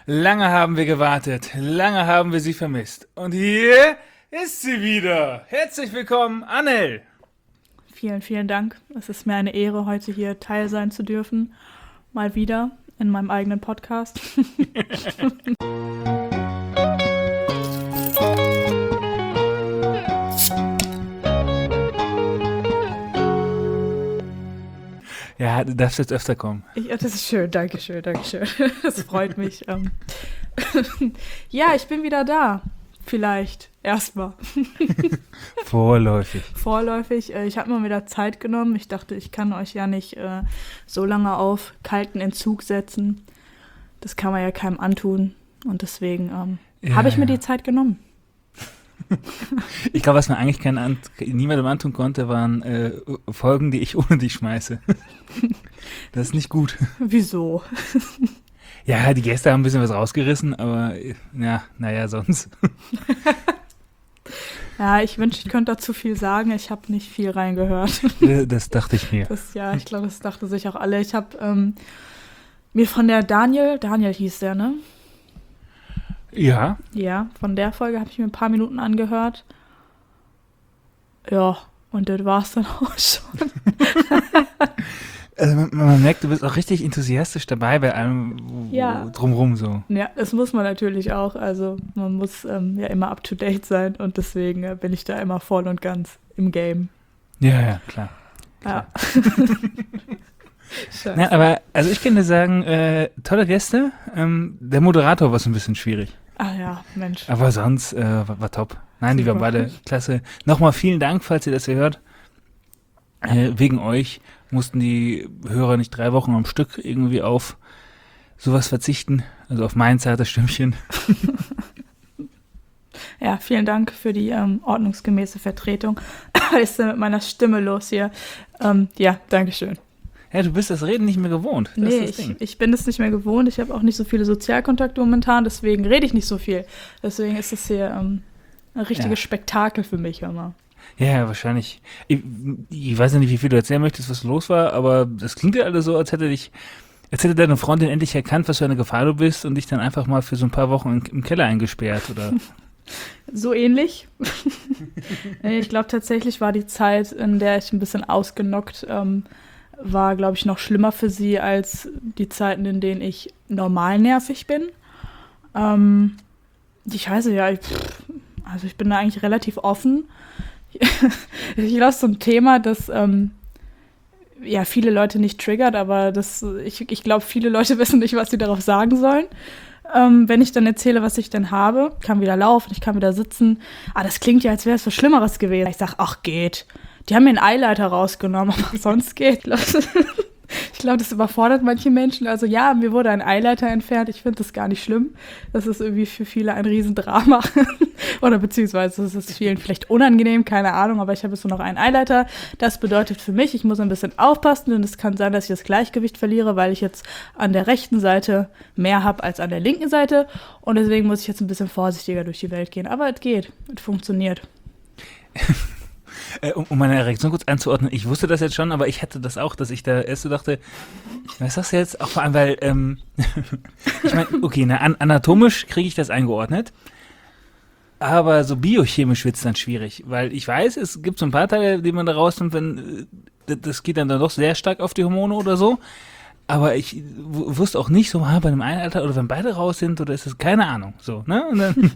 Lange haben wir gewartet, lange haben wir sie vermisst. Und hier ist sie wieder. Herzlich willkommen, Annel. Vielen, vielen Dank. Es ist mir eine Ehre, heute hier Teil sein zu dürfen. Mal wieder in meinem eigenen Podcast. Ja, du darfst jetzt öfter kommen. Das ist schön, Dankeschön. Das freut mich. Ja, ich bin wieder da. Vielleicht. Erstmal. Vorläufig. Ich habe mir wieder Zeit genommen. Ich dachte, ich kann euch ja nicht so lange auf kalten Entzug setzen. Das kann man ja keinem antun. Und deswegen habe ich mir die Zeit genommen. Ich glaube, was man eigentlich niemandem antun konnte, waren Folgen, die ich ohne dich schmeiße. Das ist nicht gut. Wieso? Ja, die Gäste haben ein bisschen was rausgerissen, aber naja, sonst. Ja, ich wünschte, ich könnte dazu viel sagen. Ich habe nicht viel reingehört. Das dachte ich mir. Ich glaube, das dachten sich auch alle. Ich habe mir von der Daniel hieß der, ne? Ja. Ja, von der Folge habe ich mir ein paar Minuten angehört. Ja, und das war es dann auch schon. Also man merkt, du bist auch richtig enthusiastisch dabei bei allem drumherum so. Ja, das muss man natürlich auch. Also man muss ja immer up-to-date sein und deswegen bin ich da immer voll und ganz im Game. Ja, klar. Ja. Na, aber also ich kann dir sagen, tolle Gäste. Der Moderator war so ein bisschen schwierig. Ah ja, Mensch. Aber sonst war top. Nein, die waren beide klasse. Nochmal vielen Dank, falls ihr das hier hört. Wegen euch mussten die Hörer nicht 3 Wochen am Stück irgendwie auf sowas verzichten. Also auf mein zartes Stimmchen. Ja, vielen Dank für die ordnungsgemäße Vertretung. Was ist denn mit meiner Stimme los hier? Ja, Dankeschön. Ja, du bist das Reden nicht mehr gewohnt. Das ist das Ding. Ich bin es nicht mehr gewohnt. Ich habe auch nicht so viele Sozialkontakte momentan, deswegen rede ich nicht so viel. Deswegen ist es hier ein richtiges Spektakel für mich immer. Ja, wahrscheinlich. Ich weiß ja nicht, wie viel du erzählen möchtest, was los war, aber das klingt ja alles so, als hätte deine Freundin endlich erkannt, was für eine Gefahr du bist und dich dann einfach mal für so ein paar Wochen im Keller eingesperrt, oder? So ähnlich. Ich glaube, tatsächlich war die Zeit, in der ich ein bisschen ausgenockt war, glaube ich, noch schlimmer für sie als die Zeiten, in denen ich normal nervig bin. Ich weiß ja, ich bin da eigentlich relativ offen. Ich glaube, so ein Thema, das viele Leute nicht triggert, aber ich glaube, viele Leute wissen nicht, was sie darauf sagen sollen. Wenn ich dann erzähle, was ich denn habe, ich kann wieder laufen, ich kann wieder sitzen. Das klingt ja, als wäre es was Schlimmeres gewesen. Ich sage, ach, geht. Die haben mir einen Eileiter rausgenommen, aber sonst geht. Ich glaube, das überfordert manche Menschen. Also ja, mir wurde ein Eileiter entfernt. Ich finde das gar nicht schlimm. Das ist irgendwie für viele ein Riesendrama. Oder beziehungsweise es ist vielen vielleicht unangenehm, keine Ahnung. Aber ich habe jetzt nur noch einen Eileiter. Das bedeutet für mich, ich muss ein bisschen aufpassen. Denn es kann sein, dass ich das Gleichgewicht verliere, weil ich jetzt an der rechten Seite mehr habe als an der linken Seite. Und deswegen muss ich jetzt ein bisschen vorsichtiger durch die Welt gehen. Aber es geht. Es funktioniert. Um meine Reaktion kurz einzuordnen, ich wusste das jetzt schon, aber ich hatte das auch, dass ich da erst so dachte, was sagst du jetzt? Auch vor allem, weil, ich meine, okay, anatomisch kriege ich das eingeordnet, aber so biochemisch wird es dann schwierig, weil ich weiß, es gibt so ein paar Teile, die man da rausnimmt, wenn das geht dann doch sehr stark auf die Hormone oder so, aber ich wusste auch nicht so, bei einem Einalter oder wenn beide raus sind oder ist das, keine Ahnung, so, ne? Und dann,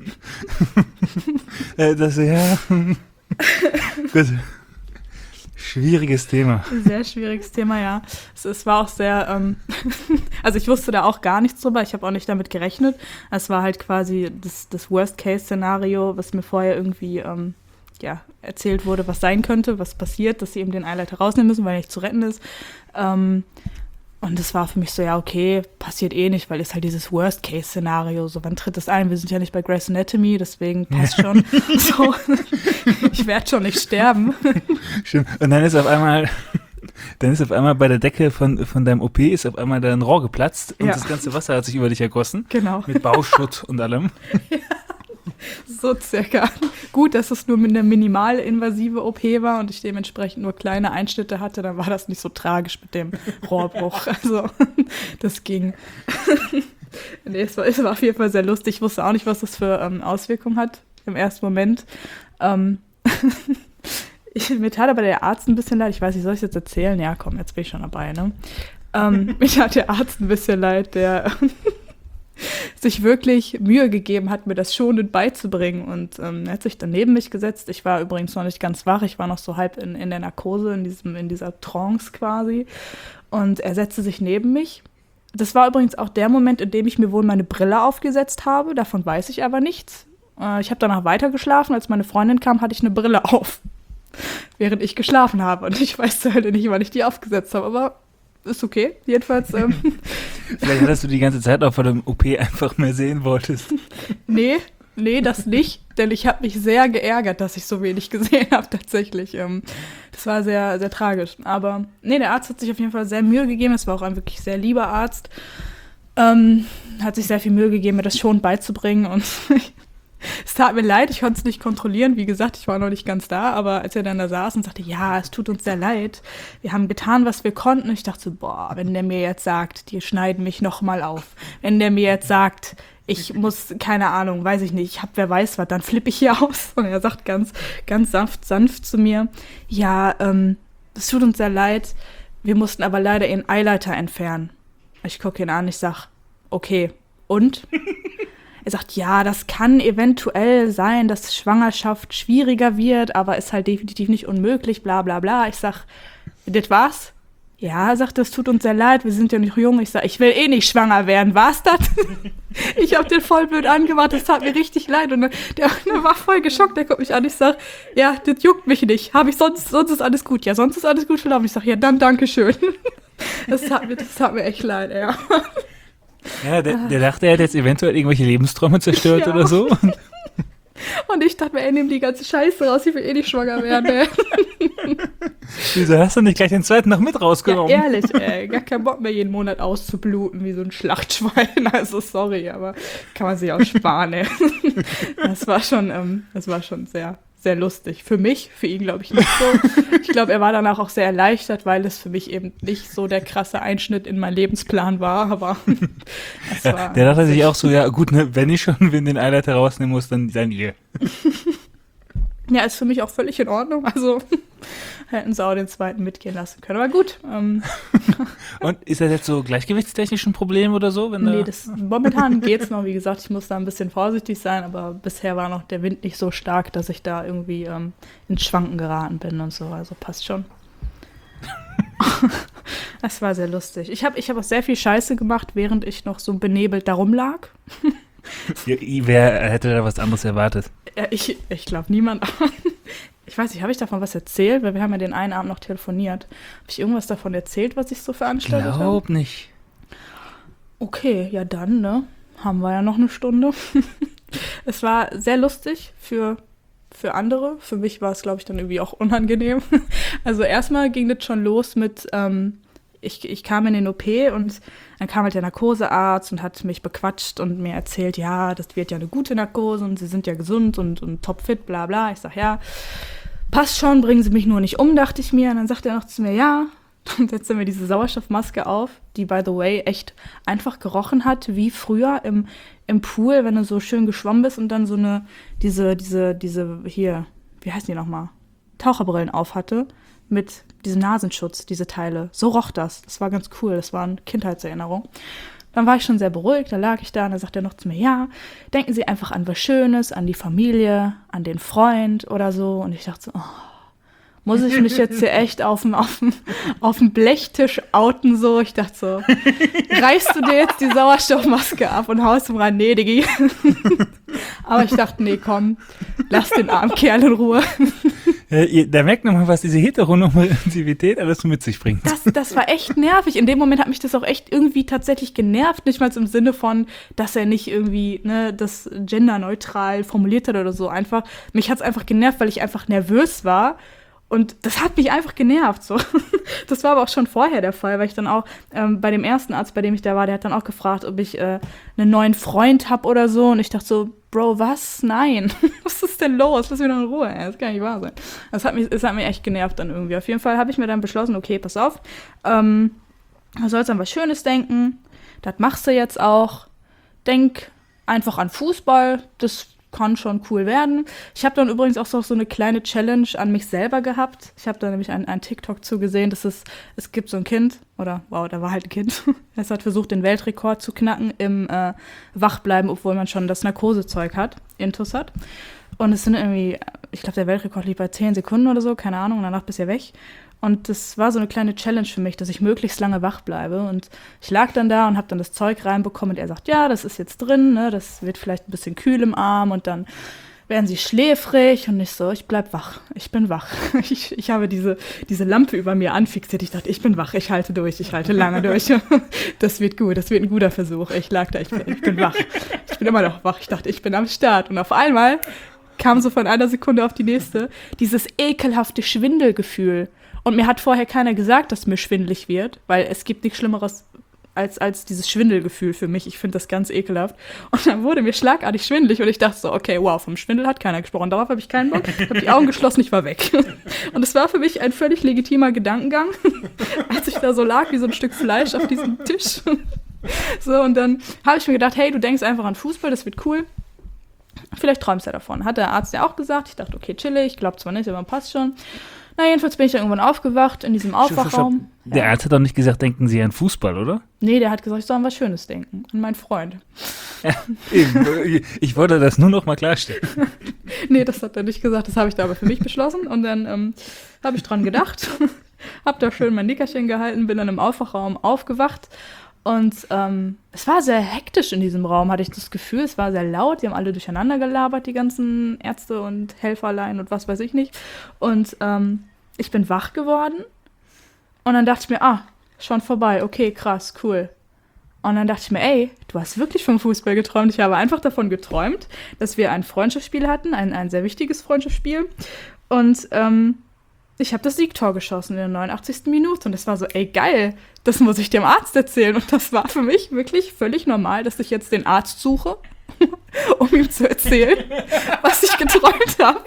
Gut. Schwieriges Thema. Sehr schwieriges Thema, ja. Es war auch sehr, also ich wusste da auch gar nichts drüber, ich habe auch nicht damit gerechnet. Es war halt quasi das Worst-Case-Szenario, was mir vorher irgendwie erzählt wurde, was sein könnte, was passiert, dass sie eben den Eileiter rausnehmen müssen, weil er nicht zu retten ist. Und das war für mich so, ja, okay, passiert eh nicht, weil es halt dieses Worst-Case-Szenario, so, wann tritt das ein? Wir sind ja nicht bei Grey's Anatomy, deswegen passt schon. So, ich werde schon nicht sterben. Stimmt. Und dann ist auf einmal bei der Decke von deinem OP ist auf einmal da ein Rohr geplatzt und das ganze Wasser hat sich über dich ergossen. Genau. Mit Bauschutt und allem. Ja. So circa. Gut, dass es nur eine minimalinvasive OP war und ich dementsprechend nur kleine Einschnitte hatte, dann war das nicht so tragisch mit dem Rohrbruch. Also, das ging. Nee, es war auf jeden Fall sehr lustig. Ich wusste auch nicht, was das für Auswirkungen hat im ersten Moment. Mir tat aber der Arzt ein bisschen leid. Ich weiß nicht, soll ich es jetzt erzählen? Ja, komm, jetzt bin ich schon dabei, ne? Mir tat der Arzt ein bisschen leid, der sich wirklich Mühe gegeben hat, mir das schonend beizubringen. Und er hat sich dann neben mich gesetzt. Ich war übrigens noch nicht ganz wach. Ich war noch so halb in der Narkose, in dieser Trance quasi. Und er setzte sich neben mich. Das war übrigens auch der Moment, in dem ich mir wohl meine Brille aufgesetzt habe. Davon weiß ich aber nichts. Ich habe danach weiter geschlafen. Als meine Freundin kam, hatte ich eine Brille auf, während ich geschlafen habe. Und ich weiß halt nicht, wann ich die aufgesetzt habe. Aber ist okay. Jedenfalls. Vielleicht hattest du die ganze Zeit auch vor dem OP einfach mehr sehen wolltest. Nee, das nicht, denn ich habe mich sehr geärgert, dass ich so wenig gesehen habe tatsächlich. Das war sehr, sehr tragisch. Aber nee, der Arzt hat sich auf jeden Fall sehr Mühe gegeben. Es war auch ein wirklich sehr lieber Arzt. Hat sich sehr viel Mühe gegeben, mir das schon beizubringen. Und es tat mir leid, ich konnte es nicht kontrollieren. Wie gesagt, ich war noch nicht ganz da. Aber als er dann da saß und sagte, ja, es tut uns sehr leid. Wir haben getan, was wir konnten. Und ich dachte so, boah, wenn der mir jetzt sagt, die schneiden mich nochmal auf. Wenn der mir jetzt sagt, ich muss, keine Ahnung, weiß ich nicht, ich hab wer weiß was, dann flippe ich hier aus. Und er sagt ganz, ganz sanft zu mir, ja, es tut uns sehr leid, wir mussten aber leider Ihren Eileiter entfernen. Ich gucke ihn an, ich sag, okay, und? Er sagt, ja, das kann eventuell sein, dass Schwangerschaft schwieriger wird, aber ist halt definitiv nicht unmöglich, bla bla bla. Ich sag, das war's? Ja, er sagt, das tut uns sehr leid, wir sind ja nicht jung. Ich sag, ich will eh nicht schwanger werden, war's das? Ich hab den voll blöd angemacht, das tat mir richtig leid. Und der war voll geschockt, der guckt mich an. Ich sag, ja, das juckt mich nicht. Sonst ist alles gut. Ja, sonst ist alles gut verlaufen. Ich sag, ja, dann Dankeschön. Das tat mir echt leid, ja. Ja, der dachte, er hätte jetzt eventuell irgendwelche Lebensträume zerstört oder so. Und ich dachte mir, ey, nimm die ganze Scheiße raus, ich will eh nicht schwanger werden, ey. Wieso hast du nicht gleich den zweiten noch mit rausgenommen? Ja, ehrlich, ey, gar keinen Bock mehr, jeden Monat auszubluten wie so ein Schlachtschwein. Also sorry, aber kann man sich auch sparen, ey. Das war schon sehr, sehr lustig. Für mich, für ihn glaube ich nicht so. Ich glaube, er war danach auch sehr erleichtert, weil es für mich eben nicht so der krasse Einschnitt in meinen Lebensplan war, aber das war... Der dachte sich auch so, ja gut, ne, wenn ich schon den Eileiter rausnehmen muss, dann ihr. Ja, ist für mich auch völlig in Ordnung. Also hätten sie auch den zweiten mitgehen lassen können. Aber gut. Und ist das jetzt so gleichgewichtstechnisch ein Problem oder so? Nee, momentan geht's noch. Wie gesagt, ich muss da ein bisschen vorsichtig sein. Aber bisher war noch der Wind nicht so stark, dass ich da irgendwie ins Schwanken geraten bin und so. Also passt schon. Das war sehr lustig. Ich hab auch sehr viel Scheiße gemacht, während ich noch so benebelt da rumlag. Wer hätte da was anderes erwartet? Ja, ich glaube niemand. Ich weiß nicht, habe ich davon was erzählt? Weil wir haben ja den einen Abend noch telefoniert. Habe ich irgendwas davon erzählt, was ich so veranstaltet habe? Glaub nicht. Okay, ja dann, ne? Haben wir ja noch eine Stunde. Es war sehr lustig für andere. Für mich war es, glaube ich, dann irgendwie auch unangenehm. Also erstmal ging das schon los mit... Ich kam in den OP und dann kam halt der Narkosearzt und hat mich bequatscht und mir erzählt, ja, das wird ja eine gute Narkose und Sie sind ja gesund und topfit, bla bla. Ich sag, ja, passt schon, bringen Sie mich nur nicht um, dachte ich mir. Und dann sagt er noch zu mir, ja, und setzt er mir diese Sauerstoffmaske auf, die, by the way, echt einfach gerochen hat, wie früher im Pool, wenn du so schön geschwommen bist und dann so diese hier, wie heißen die nochmal, Taucherbrillen auf hatte. Mit diesem Nasenschutz, diese Teile. So roch das. Das war ganz cool. Das war eine Kindheitserinnerung. Dann war ich schon sehr beruhigt. Da lag ich da und dann sagt er noch zu mir, ja, denken Sie einfach an was Schönes, an die Familie, an den Freund oder so. Und ich dachte so, oh, muss ich mich jetzt hier echt auf dem Blechtisch outen so? Ich dachte so, reißt du dir jetzt die Sauerstoffmaske ab und haust ihm rein? Nee, Diggi. Aber ich dachte, nee, komm, lass den armen Kerl in Ruhe. Da merkt man mal, was diese Heteronormativität alles mit sich bringt. Das war echt nervig. In dem Moment hat mich das auch echt irgendwie tatsächlich genervt. Nicht mal im Sinne von, dass er nicht irgendwie das genderneutral formuliert hat oder so. Einfach, mich hat es einfach genervt, weil ich einfach nervös war. Und das hat mich einfach genervt. So. Das war aber auch schon vorher der Fall, weil ich dann auch bei dem ersten Arzt, bei dem ich da war, der hat dann auch gefragt, ob ich einen neuen Freund habe oder so. Und ich dachte so, Bro, was? Nein. Was ist denn los? Lass mich doch in Ruhe. Das kann nicht wahr sein. Es hat mich echt genervt dann irgendwie. Auf jeden Fall habe ich mir dann beschlossen, okay, pass auf, du sollst an was Schönes denken. Das machst du jetzt auch. denk einfach an Fußball, das kann schon cool werden. Ich habe dann übrigens auch so eine kleine Challenge an mich selber gehabt. Ich habe da nämlich ein TikTok zugesehen, es gibt so ein Kind, oder wow, da war halt ein Kind, es hat versucht, den Weltrekord zu knacken im Wachbleiben, obwohl man schon das Narkosezeug hat, Intus hat. Und es sind irgendwie, ich glaube, der Weltrekord liegt bei 10 Sekunden oder so, keine Ahnung, und danach bist du ja weg. Und das war so eine kleine Challenge für mich, dass ich möglichst lange wach bleibe. Und ich lag dann da und habe dann das Zeug reinbekommen und er sagt, ja, das ist jetzt drin, ne? Das wird vielleicht ein bisschen kühl im Arm und dann werden sie schläfrig und ich so, ich bleib wach, ich bin wach. Ich habe diese Lampe über mir anfixiert. Ich dachte, ich bin wach, ich halte durch, ich halte lange durch. Das wird gut, das wird ein guter Versuch. Ich lag da, ich bin wach. Ich bin immer noch wach. Ich dachte, ich bin am Start. Und auf einmal kam so von einer Sekunde auf die nächste dieses ekelhafte Schwindelgefühl. Und mir hat vorher keiner gesagt, dass mir schwindelig wird, weil es gibt nichts Schlimmeres als dieses Schwindelgefühl für mich. Ich finde das ganz ekelhaft. Und dann wurde mir schlagartig schwindelig und ich dachte so, okay, wow, vom Schwindel hat keiner gesprochen. Darauf habe ich keinen Bock. Ich habe die Augen geschlossen, ich war weg. Und es war für mich ein völlig legitimer Gedankengang, als ich da so lag wie so ein Stück Fleisch auf diesem Tisch. So, und dann habe ich mir gedacht, hey, du denkst einfach an Fußball, das wird cool. Vielleicht träumst du davon. Hat der Arzt ja auch gesagt. Ich dachte, okay, chillig, ich glaube zwar nicht, aber passt schon. Na, jedenfalls bin ich dann irgendwann aufgewacht in diesem Aufwachraum. Der Arzt hat doch nicht gesagt, denken Sie an Fußball, oder? Nee, der hat gesagt, ich soll an was Schönes denken. An meinen Freund. Ja, eben. Ich wollte das nur noch mal klarstellen. Nee, das hat er nicht gesagt. Das habe ich da aber für mich beschlossen. Und dann habe ich dran gedacht. Habe da schön mein Nickerchen gehalten, bin dann im Aufwachraum aufgewacht. Und es war sehr hektisch in diesem Raum, hatte ich das Gefühl. Es war sehr laut, die haben alle durcheinander gelabert, die ganzen Ärzte und Helferlein und was weiß ich nicht. Und ich bin wach geworden und dann dachte ich mir, schon vorbei, okay, krass, cool. Und dann dachte ich mir, ey, du hast wirklich vom Fußball geträumt. Ich habe einfach davon geträumt, dass wir ein Freundschaftsspiel hatten, ein sehr wichtiges Freundschaftsspiel. Und ich habe das Siegtor geschossen in der 89. Minute und das war so, ey, geil, das muss ich dem Arzt erzählen. Und das war für mich wirklich völlig normal, dass ich jetzt den Arzt suche, um ihm zu erzählen, was ich geträumt habe.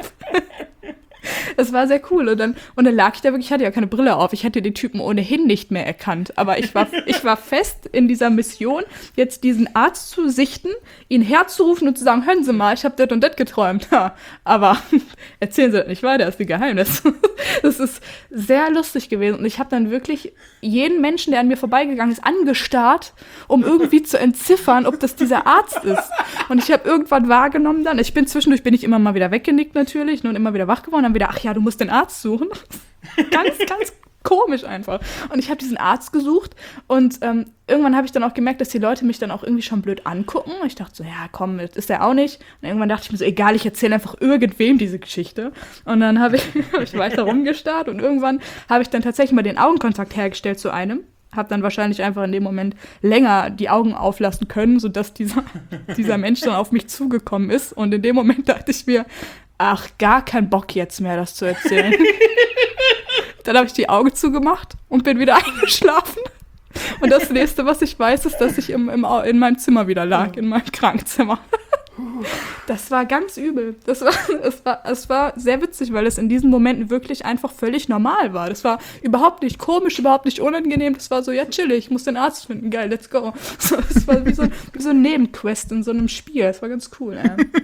Es war sehr cool. Und dann lag ich da wirklich, ich hatte ja keine Brille auf, ich hätte den Typen ohnehin nicht mehr erkannt. Aber ich war fest in dieser Mission, jetzt diesen Arzt zu sichten, ihn herzurufen und zu sagen, hören Sie mal, ich habe das und das geträumt. Ja, aber erzählen Sie das nicht weiter, das ist ein Geheimnis. Das ist sehr lustig gewesen. Und ich habe dann wirklich jeden Menschen, der an mir vorbeigegangen ist, angestarrt, um irgendwie zu entziffern, ob das dieser Arzt ist. Und ich habe irgendwann wahrgenommen dann, zwischendurch bin ich immer mal wieder weggenickt natürlich und immer wieder wach geworden, dann wieder, ach ja, du musst den Arzt suchen. Ganz, ganz komisch einfach. Und ich habe diesen Arzt gesucht und irgendwann habe ich dann auch gemerkt, dass die Leute mich dann auch irgendwie schon blöd angucken. Ich dachte so, ja komm, das ist er auch nicht. Und irgendwann dachte ich mir so, egal, ich erzähle einfach irgendwem diese Geschichte. Und dann habe ich weiter rumgestarrt und irgendwann habe ich dann tatsächlich mal den Augenkontakt hergestellt zu einem. Habe dann wahrscheinlich einfach in dem Moment länger die Augen auflassen können, sodass dieser Mensch dann auf mich zugekommen ist. Und in dem Moment dachte ich mir, ach, gar kein Bock jetzt mehr, das zu erzählen. Dann habe ich die Augen zugemacht und bin wieder eingeschlafen. Und das nächste, was ich weiß, ist, dass ich in meinem Zimmer wieder lag, in meinem Krankenzimmer. Das war ganz übel. Es war sehr witzig, weil es in diesen Momenten wirklich einfach völlig normal war. Das war überhaupt nicht komisch, überhaupt nicht unangenehm. Das war so, ja, chillig, ich muss den Arzt finden, geil, let's go. Das war wie so ein Nebenquest in so einem Spiel. Das war ganz cool,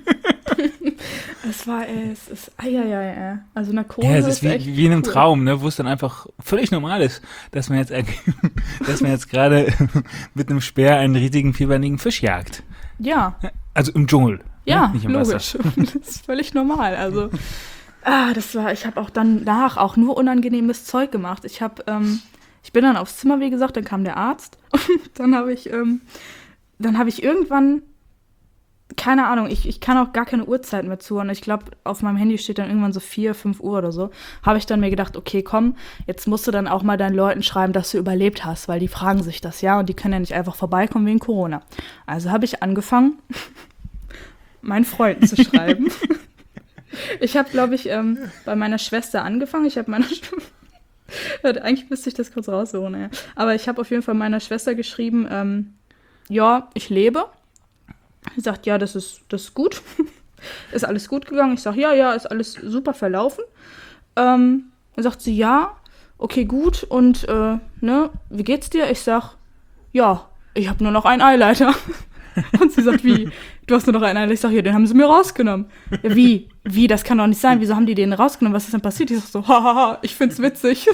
Es ist Also Narkose ja, es ist wie in einem cool. Traum, ne, wo es dann einfach völlig normal ist, dass man jetzt gerade mit einem Speer einen riesigen vierbeinigen Fisch jagt. Ja. Also im Dschungel. Ja, ne? Nicht im logisch. Wasser. Das ist völlich normal. Also, ich habe auch danach auch nur unangenehmes Zeug gemacht. Ich bin dann aufs Zimmer, wie gesagt, dann kam der Arzt. Und dann habe ich irgendwann, keine Ahnung, ich kann auch gar keine Uhrzeit mehr zuhören. Ich glaube, auf meinem Handy steht dann irgendwann so 4, 5 Uhr oder so. Habe ich dann mir gedacht, okay, komm, jetzt musst du dann auch mal deinen Leuten schreiben, dass du überlebt hast, weil die fragen sich das, ja, und die können ja nicht einfach vorbeikommen wegen Corona. Also habe ich angefangen, meinen Freunden zu schreiben. Ich habe, glaube ich, bei meiner Schwester angefangen. Ich habe eigentlich müsste ich das kurz raussuchen, ja. Aber ich habe auf jeden Fall meiner Schwester geschrieben, ja, ich lebe. Sie sagt, ja, das ist gut. Ist alles gut gegangen? Ich sage, ja, ist alles super verlaufen. Dann sagt sie, ja, okay, gut. Und, wie geht's dir? Ich sag, ja, ich habe nur noch einen Eileiter. Und sie sagt, wie? Du hast nur noch einen Eyeliner. Ich sag, ja, den haben sie mir rausgenommen. Ja, wie? Wie? Das kann doch nicht sein. Wieso haben die den rausgenommen? Was ist denn passiert? Ich sag so, hahaha, ich find's witzig.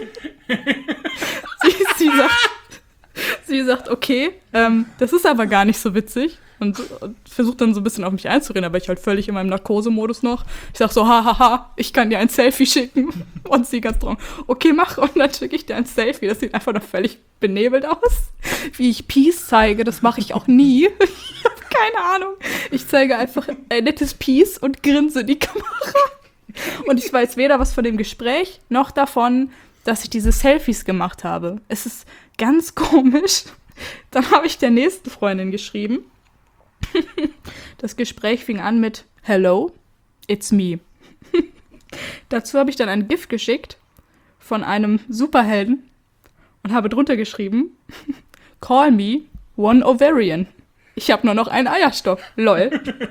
Sie sagt, okay, das ist aber gar nicht so witzig. Und versucht dann so ein bisschen auf mich einzureden, aber ich halt völlig in meinem Narkosemodus noch. Ich sag so, hahaha, ich kann dir ein Selfie schicken. Und sie ganz drauf, okay, mach. Und dann schicke ich dir ein Selfie. Das sieht einfach noch völlig benebelt aus. Wie ich Peace zeige, das mache ich auch nie. Ich habe keine Ahnung. Ich zeige einfach ein nettes Peace und grinse in die Kamera. Und ich weiß weder was von dem Gespräch, noch davon, dass ich diese Selfies gemacht habe. Es ist ganz komisch. Dann habe ich der nächsten Freundin geschrieben. Das Gespräch fing an mit Hello, it's me. Dazu habe ich dann ein GIF geschickt von einem Superhelden und habe drunter geschrieben Call me one Ovarian. Ich habe nur noch einen Eierstock. Lol.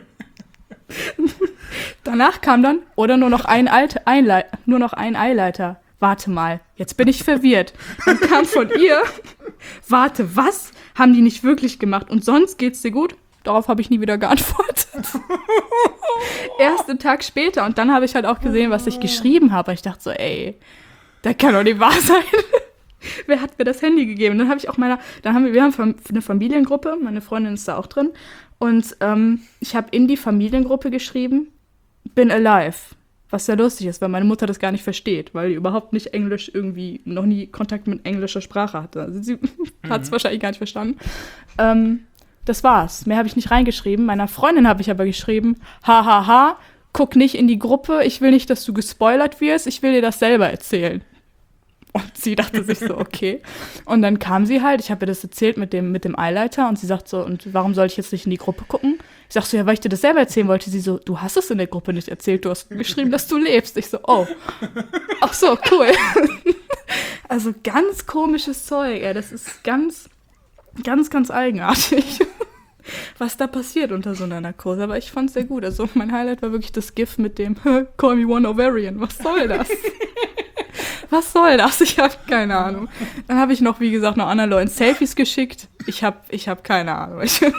Danach kam dann oder nur noch ein Eileiter. Warte mal, jetzt bin ich verwirrt. Dann kam von ihr, warte, was? Haben die nicht wirklich gemacht? Und sonst geht's dir gut? Darauf habe ich nie wieder geantwortet. Erst einen Tag später. Und dann habe ich halt auch gesehen, was ich geschrieben habe. Ich dachte so, ey, das kann doch nicht wahr sein. Wer hat mir das Handy gegeben? Dann habe ich auch wir haben eine Familiengruppe, meine Freundin ist da auch drin. Und ich habe in die Familiengruppe geschrieben, bin alive. Was sehr lustig ist, weil meine Mutter das gar nicht versteht, weil die überhaupt nicht Englisch irgendwie, noch nie Kontakt mit englischer Sprache hatte. Also sie hat es wahrscheinlich gar nicht verstanden. Das war's. Mehr habe ich nicht reingeschrieben. Meiner Freundin habe ich aber geschrieben, hahaha, guck nicht in die Gruppe, ich will nicht, dass du gespoilert wirst, ich will dir das selber erzählen. Und sie dachte sich so, okay. Und dann kam sie halt, ich habe ihr das erzählt mit dem Eileiter und sie sagt so, und warum soll ich jetzt nicht in die Gruppe gucken? Ich sag so, ja, weil ich dir das selber erzählen wollte. Sie so, du hast es in der Gruppe nicht erzählt, du hast geschrieben, dass du lebst. Ich so, oh. Ach so, cool. Also ganz komisches Zeug, ey. Das ist ganz, ganz, ganz eigenartig, was da passiert unter so einer Narkose. Aber ich fand's sehr gut. Also mein Highlight war wirklich das GIF mit dem Call me one Ovarian. Was soll das? Was soll das? Ich habe keine Ahnung. Dann habe ich noch, wie gesagt, noch anderen Leuten Selfies geschickt. Ich hab keine Ahnung.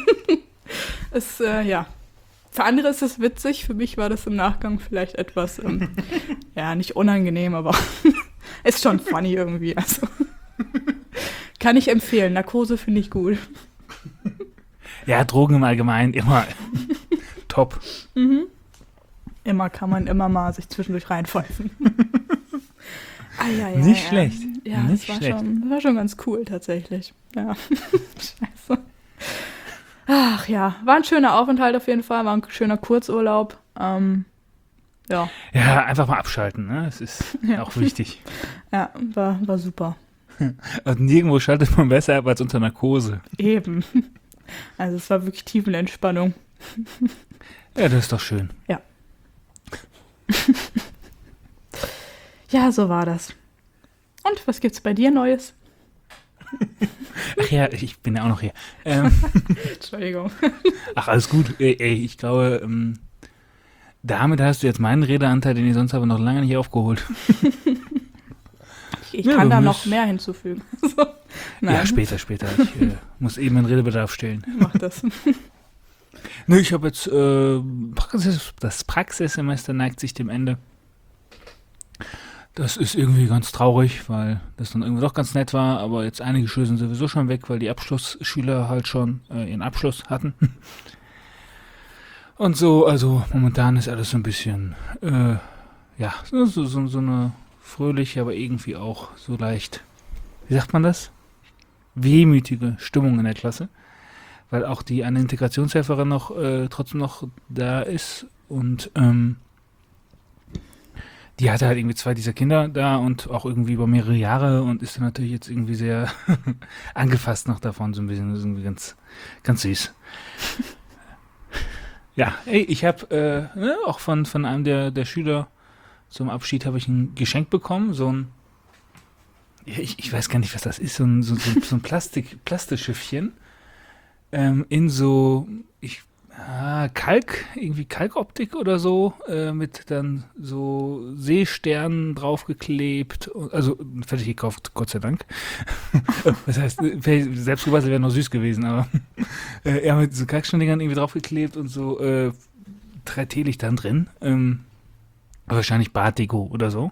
Ja. Für andere ist es witzig. Für mich war das im Nachgang vielleicht etwas, ja, nicht unangenehm, aber ist schon funny irgendwie. Also kann ich empfehlen. Narkose finde ich gut. Ja, Drogen im Allgemeinen immer top. Mhm. Kann man immer mal sich zwischendurch reinpfeifen. Nicht schlecht. Ja, nicht das schlecht. war schon ganz cool tatsächlich. Ja. Scheiße. Ach ja, war ein schöner Aufenthalt auf jeden Fall, war ein schöner Kurzurlaub. Ja. Ja, einfach mal abschalten, ne? Das ist auch wichtig. Ja, war super. Und nirgendwo schaltet man besser ab als unter Narkose. Eben. Also es war wirklich Tiefenentspannung. Ja, das ist doch schön. Ja. Ja, so war das. Und was gibt's bei dir Neues? Ach ja, ich bin ja auch noch hier. Entschuldigung. Ach, alles gut. Ey, ich glaube, damit hast du jetzt meinen Redeanteil, den ich sonst habe, noch lange nicht aufgeholt. Ich kann da noch mehr hinzufügen. So. Ja, später. Ich muss eben einen Redebedarf stellen. Mach das. Nö, ich habe jetzt das Praxissemester neigt sich dem Ende. Das ist irgendwie ganz traurig, weil das dann irgendwie doch ganz nett war, aber jetzt einige Schüler sind sowieso schon weg, weil die Abschlussschüler halt schon ihren Abschluss hatten. Und so, also momentan ist alles so ein bisschen, ja, so eine fröhliche, aber irgendwie auch so leicht, wie sagt man das? Wehmütige Stimmung in der Klasse, weil auch die eine Integrationshelferin noch trotzdem noch da ist und die hatte halt irgendwie 2 dieser Kinder da und auch irgendwie über mehrere Jahre und ist dann natürlich jetzt irgendwie sehr angefasst noch davon, so ein bisschen, das ist irgendwie ganz, ganz süß. Ja, ey, ich habe auch von einem der Schüler zum Abschied habe ich ein Geschenk bekommen, so ein, ich weiß gar nicht, was das ist, so ein Plastikschiffchen in so, irgendwie Kalkoptik oder so, mit dann so Seesternen draufgeklebt, also fertig gekauft, Gott sei Dank. Das heißt, selbst gebastelt wäre noch süß gewesen, aber Ja, mit so Kalksteindingern irgendwie draufgeklebt und so 3T-Lichtern drin. Wahrscheinlich Baddeko oder so.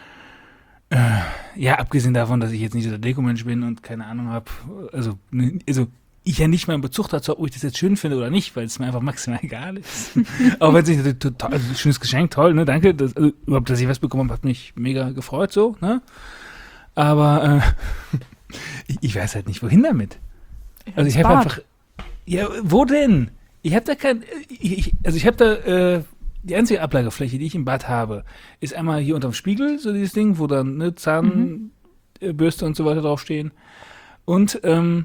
Ja, abgesehen davon, dass ich jetzt nicht so der Dekomensch bin und keine Ahnung habe, also ich ja nicht mal einen Bezug dazu habe, ob ich das jetzt schön finde oder nicht, weil es mir einfach maximal egal ist. Auch wenn es nicht total, also schönes Geschenk, toll, ne, danke, überhaupt, dass ich was bekommen habe, hat mich mega gefreut, so, ne, aber ich weiß halt nicht, wohin damit. Also ich habe einfach, ja, wo denn? Ich habe da ich habe da, die einzige Ablagefläche, die ich im Bad habe, ist einmal hier unterm Spiegel, so dieses Ding, wo dann ne, Zahnbürste und so weiter draufstehen. Und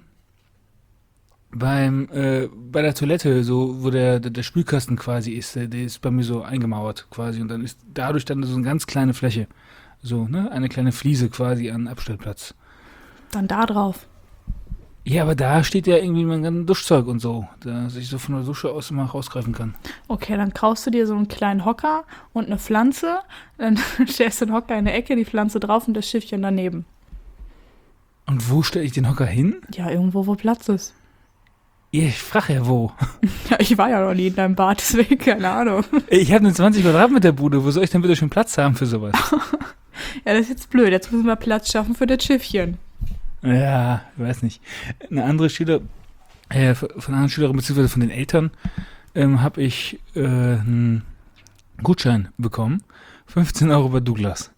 bei der Toilette, so wo der Spülkasten quasi ist, der ist bei mir so eingemauert quasi. Und dann ist dadurch dann so eine ganz kleine Fläche. So, ne? Eine kleine Fliese quasi an Abstellplatz. Dann da drauf. Ja, aber da steht ja irgendwie mein ganzes Duschzeug und so, dass ich so von der Dusche aus immer rausgreifen kann. Okay, dann kaufst du dir so einen kleinen Hocker und eine Pflanze, dann stellst du den Hocker in der Ecke, die Pflanze drauf und das Schiffchen daneben. Und wo stelle ich den Hocker hin? Ja, irgendwo, wo Platz ist. Ich frage ja wo. Ja, ich war ja noch nie in deinem Bad, deswegen keine Ahnung. Ich habe eine 20 Quadratmeter Bude, wo soll ich denn bitte schon Platz haben für sowas? Ja, das ist jetzt blöd, jetzt müssen wir Platz schaffen für das Schiffchen. Ja, ich weiß nicht. Eine andere Schüler, von einer anderen Schülerin beziehungsweise von den Eltern habe ich einen Gutschein bekommen. 15 Euro bei Douglas.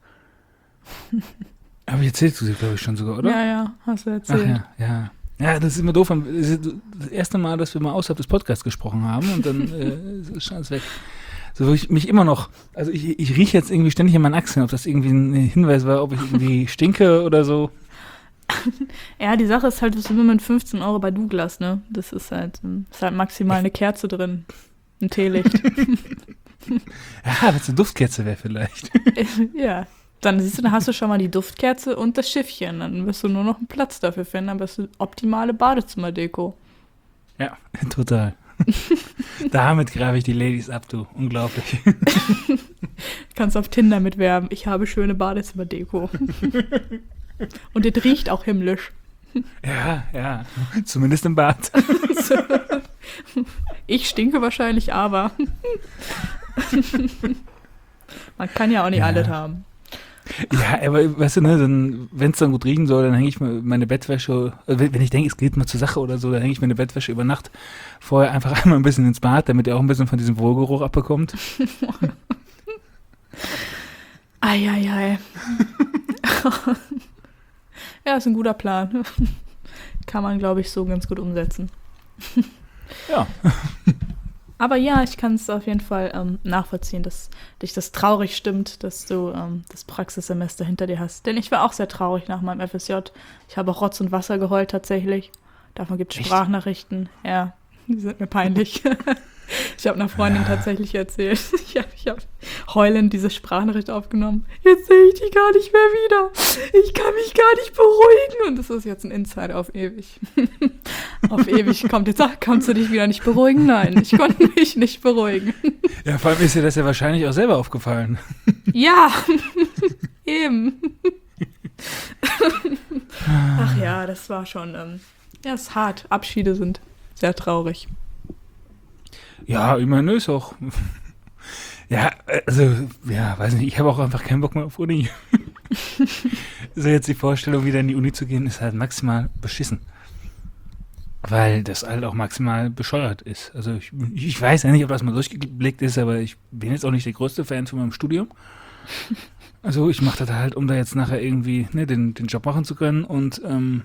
Aber erzählst du sie, glaube ich, schon sogar, oder? Ja, hast du erzählt. Ach ja. Ja, das ist immer doof. Das ist das erste Mal, dass wir mal außerhalb des Podcasts gesprochen haben und dann ist schon alles weg. So, wo ich mich immer noch, also ich rieche jetzt irgendwie ständig an meinen Achseln, ob das irgendwie ein Hinweis war, ob ich irgendwie stinke oder so. Ja, die Sache ist halt, du bist immer mit 15 Euro bei Douglas, ne? Das ist halt maximal eine Kerze drin. Ein Teelicht. Ja, wenn es eine Duftkerze wäre vielleicht. Ja. Dann siehst du, dann hast du schon mal die Duftkerze und das Schiffchen. Dann wirst du nur noch einen Platz dafür finden, dann bist du optimale Badezimmerdeko. Ja, total. Damit greife ich die Ladies ab, du. Unglaublich. Kannst auf Tinder mitwerben. Ich habe schöne Badezimmerdeko. Und das riecht auch himmlisch. Ja. Zumindest im Bad. Ich stinke wahrscheinlich, aber man kann ja auch nicht alles haben. Ja, aber weißt du, ne, wenn es dann gut riechen soll, dann hänge ich meine Bettwäsche, wenn ich denke, es geht mal zur Sache oder so, dann hänge ich meine Bettwäsche über Nacht vorher einfach einmal ein bisschen ins Bad, damit er auch ein bisschen von diesem Wohlgeruch abbekommt. Eieiei. Ja, ist ein guter Plan. Kann man, glaube ich, so ganz gut umsetzen. Ja. Aber ja, ich kann es auf jeden Fall nachvollziehen, dass dich das traurig stimmt, dass du das Praxissemester hinter dir hast. Denn ich war auch sehr traurig nach meinem FSJ. Ich habe auch Rotz und Wasser geheult tatsächlich. Davon gibt es Sprachnachrichten. Ja, die sind mir peinlich. Ich habe einer Freundin tatsächlich erzählt. Ich hab heulend diese Sprachnachricht aufgenommen. Jetzt sehe ich die gar nicht mehr wieder. Ich kann mich gar nicht beruhigen. Und das ist jetzt ein Insider auf ewig. Auf ewig kommt jetzt, kannst du dich wieder nicht beruhigen? Nein, ich konnte mich nicht beruhigen. Ja, vor allem ist dir das ja wahrscheinlich auch selber aufgefallen. Ja, eben. Ach ja, das war schon, ja, ist hart. Abschiede sind sehr traurig. Ja, ich meine, ist auch. Ja, also, ja, weiß nicht, ich habe auch einfach keinen Bock mehr auf Uni. So jetzt die Vorstellung, wieder in die Uni zu gehen, ist halt maximal beschissen. Weil das halt auch maximal bescheuert ist. Also ich weiß ja nicht, ob das mal durchgeblickt ist, aber ich bin jetzt auch nicht der größte Fan von meinem Studium. Also ich mache das halt, um da jetzt nachher irgendwie den Job machen zu können und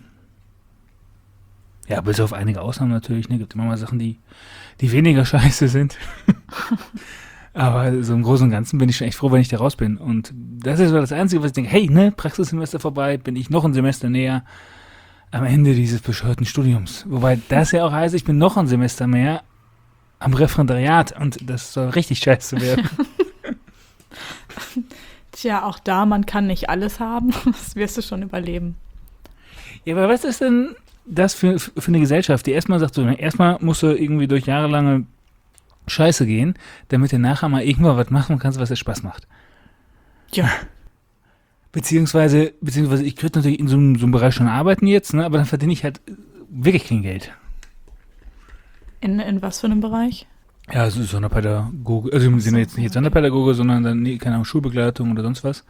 ja, bis auf einige Ausnahmen natürlich, gibt immer mal Sachen, die weniger scheiße sind. Aber so im Großen und Ganzen bin ich schon echt froh, wenn ich da raus bin. Und das ist so das Einzige, was ich denke, hey, Praxissemester vorbei, bin ich noch ein Semester näher am Ende dieses bescheuerten Studiums. Wobei das ja auch heißt, ich bin noch ein Semester mehr am Referendariat und das soll richtig scheiße werden. Tja, auch da, man kann nicht alles haben. Das wirst du schon überleben. Ja, aber was ist denn das für eine Gesellschaft, die erstmal sagt, so, erstmal musst du irgendwie durch jahrelange Scheiße gehen, damit du nachher mal irgendwann was machen kannst, was dir Spaß macht. Ja. Beziehungsweise ich könnte natürlich in so einem Bereich schon arbeiten jetzt, aber dann verdiene ich halt wirklich kein Geld. In was für einem Bereich? Ja, also Sonderpädagoge, also im Sinne jetzt nicht Sonderpädagoge, sondern dann, nee, keine Ahnung, Schulbegleitung oder sonst was.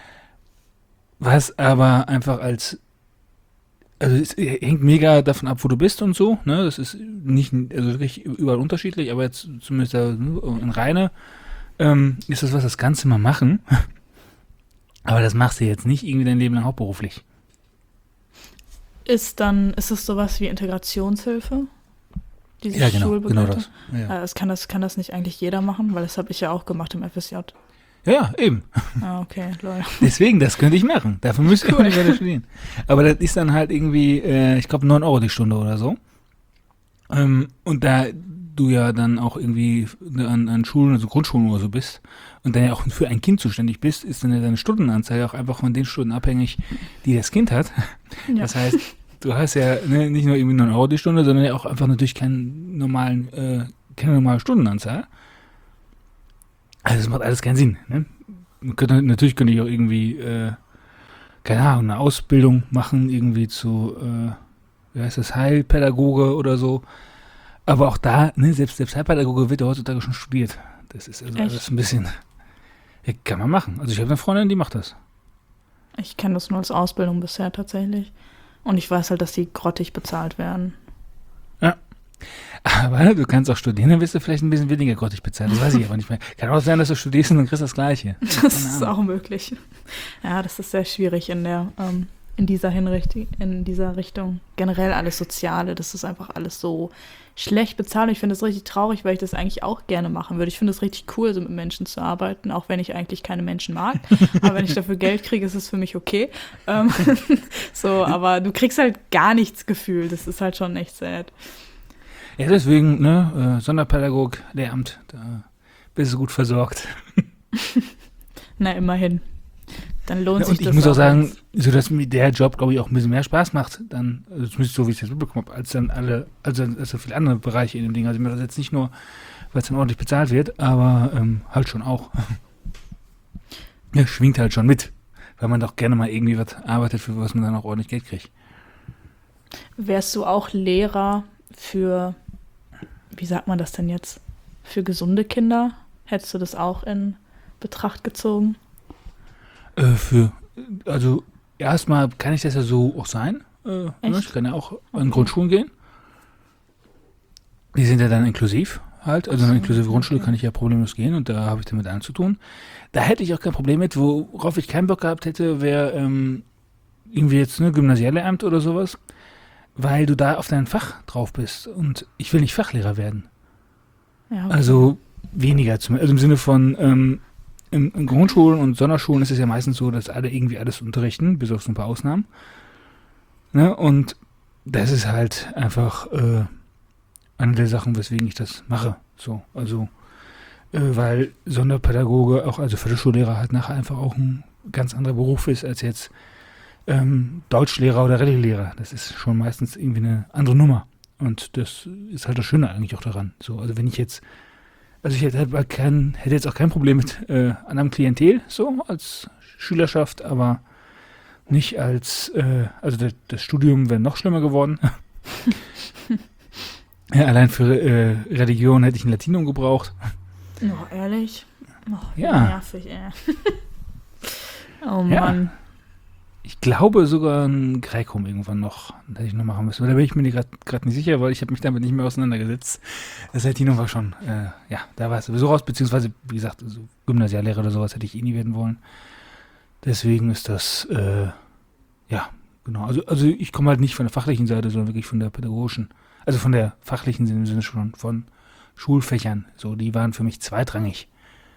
Was aber einfach also es hängt mega davon ab, wo du bist und so, ne? Das ist nicht, also wirklich überall unterschiedlich, aber jetzt zumindest da in Rheine ist das, was das kannst du mal machen. Aber das machst du jetzt nicht irgendwie dein Leben lang hauptberuflich. Ist es sowas wie Integrationshilfe? Diese Ja, genau Schulbegleitung? das. Ja. Kann das nicht eigentlich jeder machen? Weil das habe ich ja auch gemacht im FSJ. Ja, eben. Ah, okay, lol. Deswegen, das könnte ich machen. Dafür müsste ich nicht weiter studieren. Aber das ist dann halt irgendwie, ich glaube, 9 Euro die Stunde oder so. Und da du ja dann auch irgendwie an Schulen, also Grundschulen oder so bist und dann ja auch für ein Kind zuständig bist, ist dann ja deine Stundenanzeige auch einfach von den Stunden abhängig, die das Kind hat. Ja. Das heißt, du hast ja nicht nur irgendwie 9 Euro die Stunde, sondern ja auch einfach natürlich keine normale Stundenanzahl. Also das macht alles keinen Sinn. Ne? Natürlich könnte ich auch irgendwie, keine Ahnung, eine Ausbildung machen, irgendwie zu, wie heißt das, Heilpädagoge oder so. Aber auch da, ne, selbst Heilpädagoge wird ja heutzutage schon studiert. Das ist also alles ein bisschen, ja, kann man machen. Also ich habe eine Freundin, die macht das. Ich kenne das nur als Ausbildung bisher tatsächlich. Und ich weiß halt, dass die grottig bezahlt werden. Ja. Aber du kannst auch studieren, dann wirst du vielleicht ein bisschen weniger grottig bezahlt. Das weiß ich aber nicht mehr. Kann auch sein, dass du studierst und dann kriegst du das Gleiche. Das ist auch möglich. Ja, das ist sehr schwierig in dieser Richtung. Generell alles Soziale, das ist einfach alles so schlecht bezahlt. Ich finde das richtig traurig, weil ich das eigentlich auch gerne machen würde. Ich finde es richtig cool, so mit Menschen zu arbeiten, auch wenn ich eigentlich keine Menschen mag. Aber wenn ich dafür Geld kriege, ist es für mich okay. Aber du kriegst halt gar nichts gefühlt. Das ist halt schon echt sad. Ja, deswegen, ne, Sonderpädagog, Lehramt, da bist du gut versorgt. Na, immerhin. Dann lohnt sich und das. Ich muss auch sagen, so dass mir der Job, glaube ich, auch ein bisschen mehr Spaß macht, dann, also zumindest so, wie ich es jetzt mitbekommen habe, als so viele andere Bereiche in dem Ding. Also mir das jetzt nicht nur, weil es dann ordentlich bezahlt wird, aber halt schon auch. Ja, schwingt halt schon mit, weil man doch gerne mal irgendwie was arbeitet, für was man dann auch ordentlich Geld kriegt. Wärst du auch Lehrer für, wie sagt man das denn jetzt, für gesunde Kinder? Hättest du das auch in Betracht gezogen? Also erstmal kann ich das ja so auch sein. Ich kann ja auch an Grundschulen gehen. Die sind ja dann inklusiv halt. Also eine inklusive Grundschule kann ich ja problemlos gehen und da habe ich damit allen zu tun. Da hätte ich auch kein Problem mit. Worauf ich keinen Bock gehabt hätte, wäre irgendwie jetzt Gymnasiallehramt oder sowas. Weil du da auf dein Fach drauf bist und ich will nicht Fachlehrer werden. Ja, okay. Also weniger zumindest. Also im Sinne von in Grundschulen und Sonderschulen ist es ja meistens so, dass alle irgendwie alles unterrichten, bis auf so ein paar Ausnahmen. Ne? Und das ist halt einfach eine der Sachen, weswegen ich das mache. So, also weil Sonderpädagoge, auch also Viertelschullehrer halt nachher einfach auch ein ganz anderer Beruf ist als jetzt Deutschlehrer oder Rallye-Lehrer. Das ist schon meistens irgendwie eine andere Nummer. Und das ist halt das Schöne eigentlich auch daran. So, also wenn ich jetzt, also ich hätte jetzt auch kein Problem mit anderem Klientel, so als Schülerschaft, aber nicht als, also das Studium wäre noch schlimmer geworden. Ja, allein für Religion hätte ich ein Latinum gebraucht. Oh, ehrlich? Oh, Ja. Nervig, ey. Oh Mann. Ich glaube sogar ein Greikum irgendwann noch, das hätte ich noch machen müssen. Aber da bin ich mir gerade nicht sicher, weil ich habe mich damit nicht mehr auseinandergesetzt. Das Latinum war schon, da war es sowieso raus, beziehungsweise, wie gesagt, so Gymnasiallehrer oder sowas hätte ich nie werden wollen. Deswegen ist das, genau. Also ich komme halt nicht von der fachlichen Seite, sondern wirklich von der pädagogischen. Also von der fachlichen im Sinne schon von Schulfächern. So, die waren für mich zweitrangig.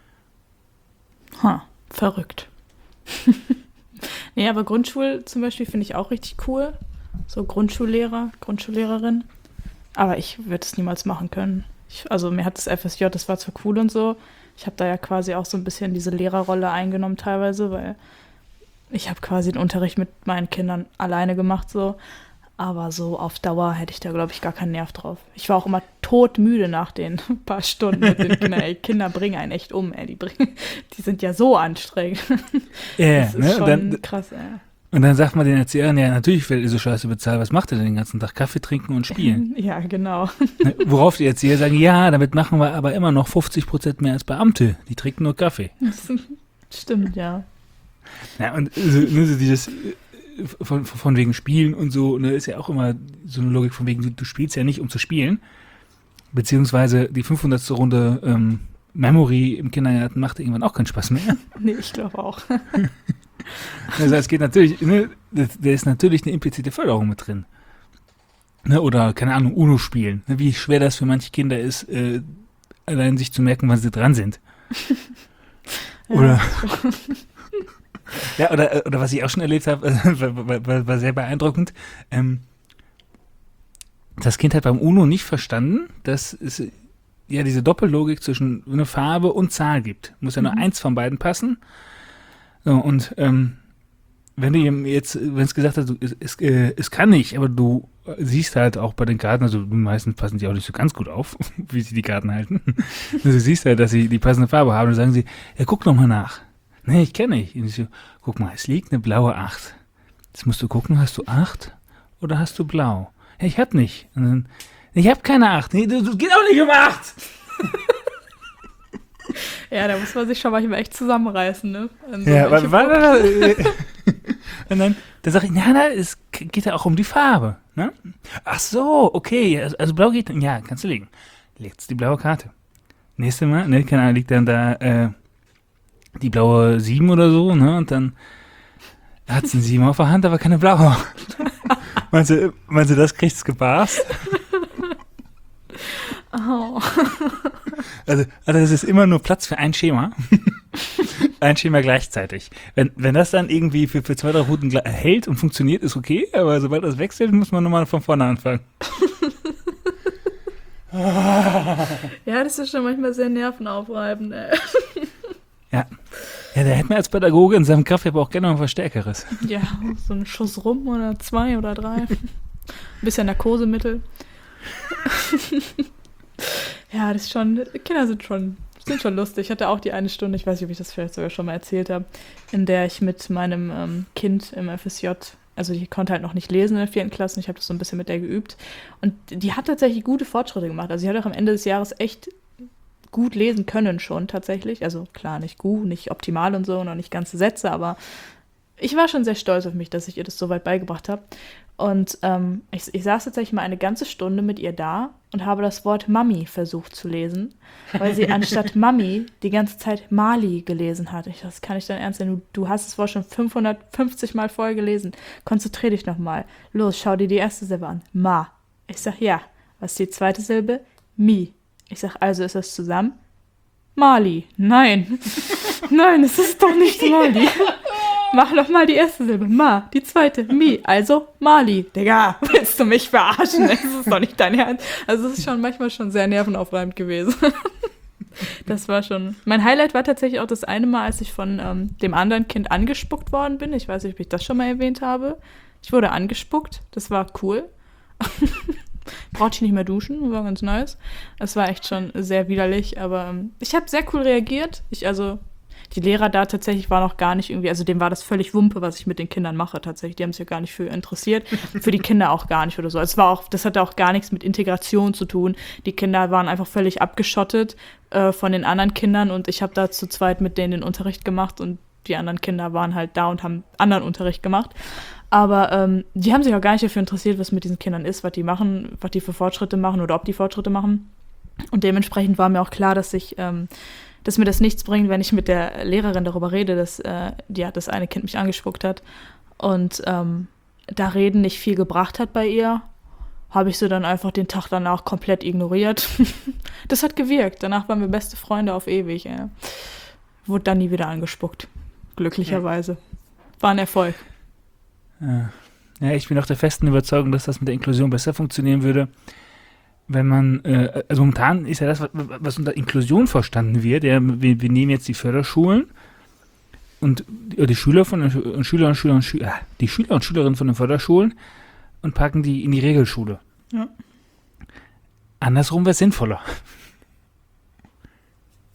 Verrückt. Nee, aber Grundschule zum Beispiel finde ich auch richtig cool. So Grundschullehrer, Grundschullehrerin. Aber ich würde es niemals machen können. Also mir hat das FSJ, das war zwar cool und so. Ich habe da ja quasi auch so ein bisschen diese Lehrerrolle eingenommen teilweise, weil ich habe quasi den Unterricht mit meinen Kindern alleine gemacht so. Aber so auf Dauer hätte ich da, glaube ich, gar keinen Nerv drauf. Ich war auch immer todmüde nach den paar Stunden mit den Kindern. Ey, Kinder bringen einen echt um, ey. Die sind ja so anstrengend. Ja, das ist schon krass, ey. Und dann sagt man den Erziehern, ja, natürlich werdet ihr so scheiße bezahlt, was macht ihr denn den ganzen Tag? Kaffee trinken und spielen. Ja, genau. Ne, worauf die Erzieher sagen, ja, damit machen wir aber immer noch 50% mehr als Beamte. Die trinken nur Kaffee. Stimmt, ja. Ja, und so dieses von wegen Spielen und so, ne, ist ja auch immer so eine Logik von wegen, du spielst ja nicht, um zu spielen. Beziehungsweise die 500. Runde Memory im Kindergarten macht irgendwann auch keinen Spaß mehr. Nee, ich glaube auch. Also es geht natürlich, ne, da ist natürlich eine implizite Förderung mit drin. Ne, oder, keine Ahnung, Uno spielen. Ne, wie schwer das für manche Kinder ist, allein sich zu merken, wann sie dran sind. Oder, ja, oder was ich auch schon erlebt habe, war sehr beeindruckend. Das Kind hat beim Uno nicht verstanden, dass es ja diese Doppellogik zwischen eine Farbe und Zahl gibt. Muss ja nur eins von beiden passen. So, und wenn du ihm jetzt, wenn es gesagt hast, es kann nicht, aber du siehst halt auch bei den Karten, also meistens passen die auch nicht so ganz gut auf, wie sie die Karten halten. Also du siehst halt, dass sie die passende Farbe haben und sagen sie, ja, guck doch mal nach. Nee, ich kenne nicht. Und ich so, guck mal, es liegt eine blaue 8. Jetzt musst du gucken, hast du 8 oder hast du blau? Ja, ich hab nicht. Und dann, ich hab keine 8. Nee, du geht auch nicht um 8. Ja, da muss man sich schon manchmal echt zusammenreißen, ne? Ja, und dann sag ich, na, es geht ja auch um die Farbe, ne? Ach so, okay, also blau geht, ja, kannst du legen. Legst die blaue Karte. Nächstes Mal, ne, keine Ahnung, liegt dann da die blaue 7 oder so, ne, und dann hat sie eine 7 auf der Hand, aber keine blaue. Meinst du, das kriegt's gebarst? Oh. Also es ist immer nur Platz für ein Schema. Ein Schema gleichzeitig. Wenn das dann irgendwie für 2-3 Routen hält und funktioniert, ist okay, aber sobald das wechselt, muss man nochmal von vorne anfangen. Ja, das ist schon manchmal sehr nervenaufreibend. Ja, da hätte man als Pädagoge in seinem Kraftwerk auch gerne noch was Stärkeres. Ja, so ein Schuss rum oder 2 oder 3. Ein bisschen Narkosemittel. Ja, das ist schon, Kinder sind schon lustig. Ich hatte auch die eine Stunde, ich weiß nicht, ob ich das vielleicht sogar schon mal erzählt habe, in der ich mit meinem Kind im FSJ, also die konnte halt noch nicht lesen in der 4. Klasse und ich habe das so ein bisschen mit der geübt. Und die hat tatsächlich gute Fortschritte gemacht. Also sie hat auch am Ende des Jahres echt gut lesen können schon tatsächlich. Also klar, nicht gut, nicht optimal und so und auch nicht ganze Sätze, aber ich war schon sehr stolz auf mich, dass ich ihr das so weit beigebracht habe. Und ich saß tatsächlich mal eine ganze Stunde mit ihr da und habe das Wort Mami versucht zu lesen, weil sie anstatt Mami die ganze Zeit Mali gelesen hat. Das kann ich dann ernst nehmen. Du hast das Wort schon 550 Mal vorher gelesen. Konzentrier dich nochmal. Los, schau dir die erste Silbe an. Ma. Ich sag ja. Was ist die zweite Silbe? Mi. Ich sag, also ist das zusammen? Mali. Nein. Nein, es ist doch nicht Mali. Mach noch mal die erste Silbe. Ma. Die zweite. Mi. Also Mali. Digga, willst du mich verarschen? Das ist doch nicht dein Ernst. Also es ist schon manchmal schon sehr nervenaufreibend gewesen. Das war schon... Mein Highlight war tatsächlich auch das eine Mal, als ich von dem anderen Kind angespuckt worden bin. Ich weiß nicht, ob ich das schon mal erwähnt habe. Ich wurde angespuckt. Das war cool. Brauchte ich nicht mehr duschen, war ganz nice. Es war echt schon sehr widerlich, aber ich habe sehr cool reagiert. Die Lehrer da tatsächlich waren auch gar nicht irgendwie, also dem war das völlig Wumpe, was ich mit den Kindern mache tatsächlich. Die haben sich ja gar nicht für interessiert. Für die Kinder auch gar nicht oder so. Das hatte auch gar nichts mit Integration zu tun. Die Kinder waren einfach völlig abgeschottet von den anderen Kindern und ich habe da zu zweit mit denen den Unterricht gemacht und die anderen Kinder waren halt da und haben anderen Unterricht gemacht. Aber die haben sich auch gar nicht dafür interessiert, was mit diesen Kindern ist, was die machen, was die für Fortschritte machen oder ob die Fortschritte machen. Und dementsprechend war mir auch klar, dass mir das nichts bringt, wenn ich mit der Lehrerin darüber rede, dass das eine Kind mich angespuckt hat. Und da Reden nicht viel gebracht hat bei ihr, habe ich sie dann einfach den Tag danach komplett ignoriert. Das hat gewirkt. Danach waren wir beste Freunde auf ewig. Wurde dann nie wieder angespuckt. Glücklicherweise. War ein Erfolg. Ja, ich bin auch der festen Überzeugung, dass das mit der Inklusion besser funktionieren würde, wenn man, also momentan ist ja das, was unter Inklusion verstanden wird, wir nehmen jetzt die Förderschulen und die Schüler und Schülerinnen von den Förderschulen und packen die in die Regelschule. Ja. Andersrum wäre es sinnvoller.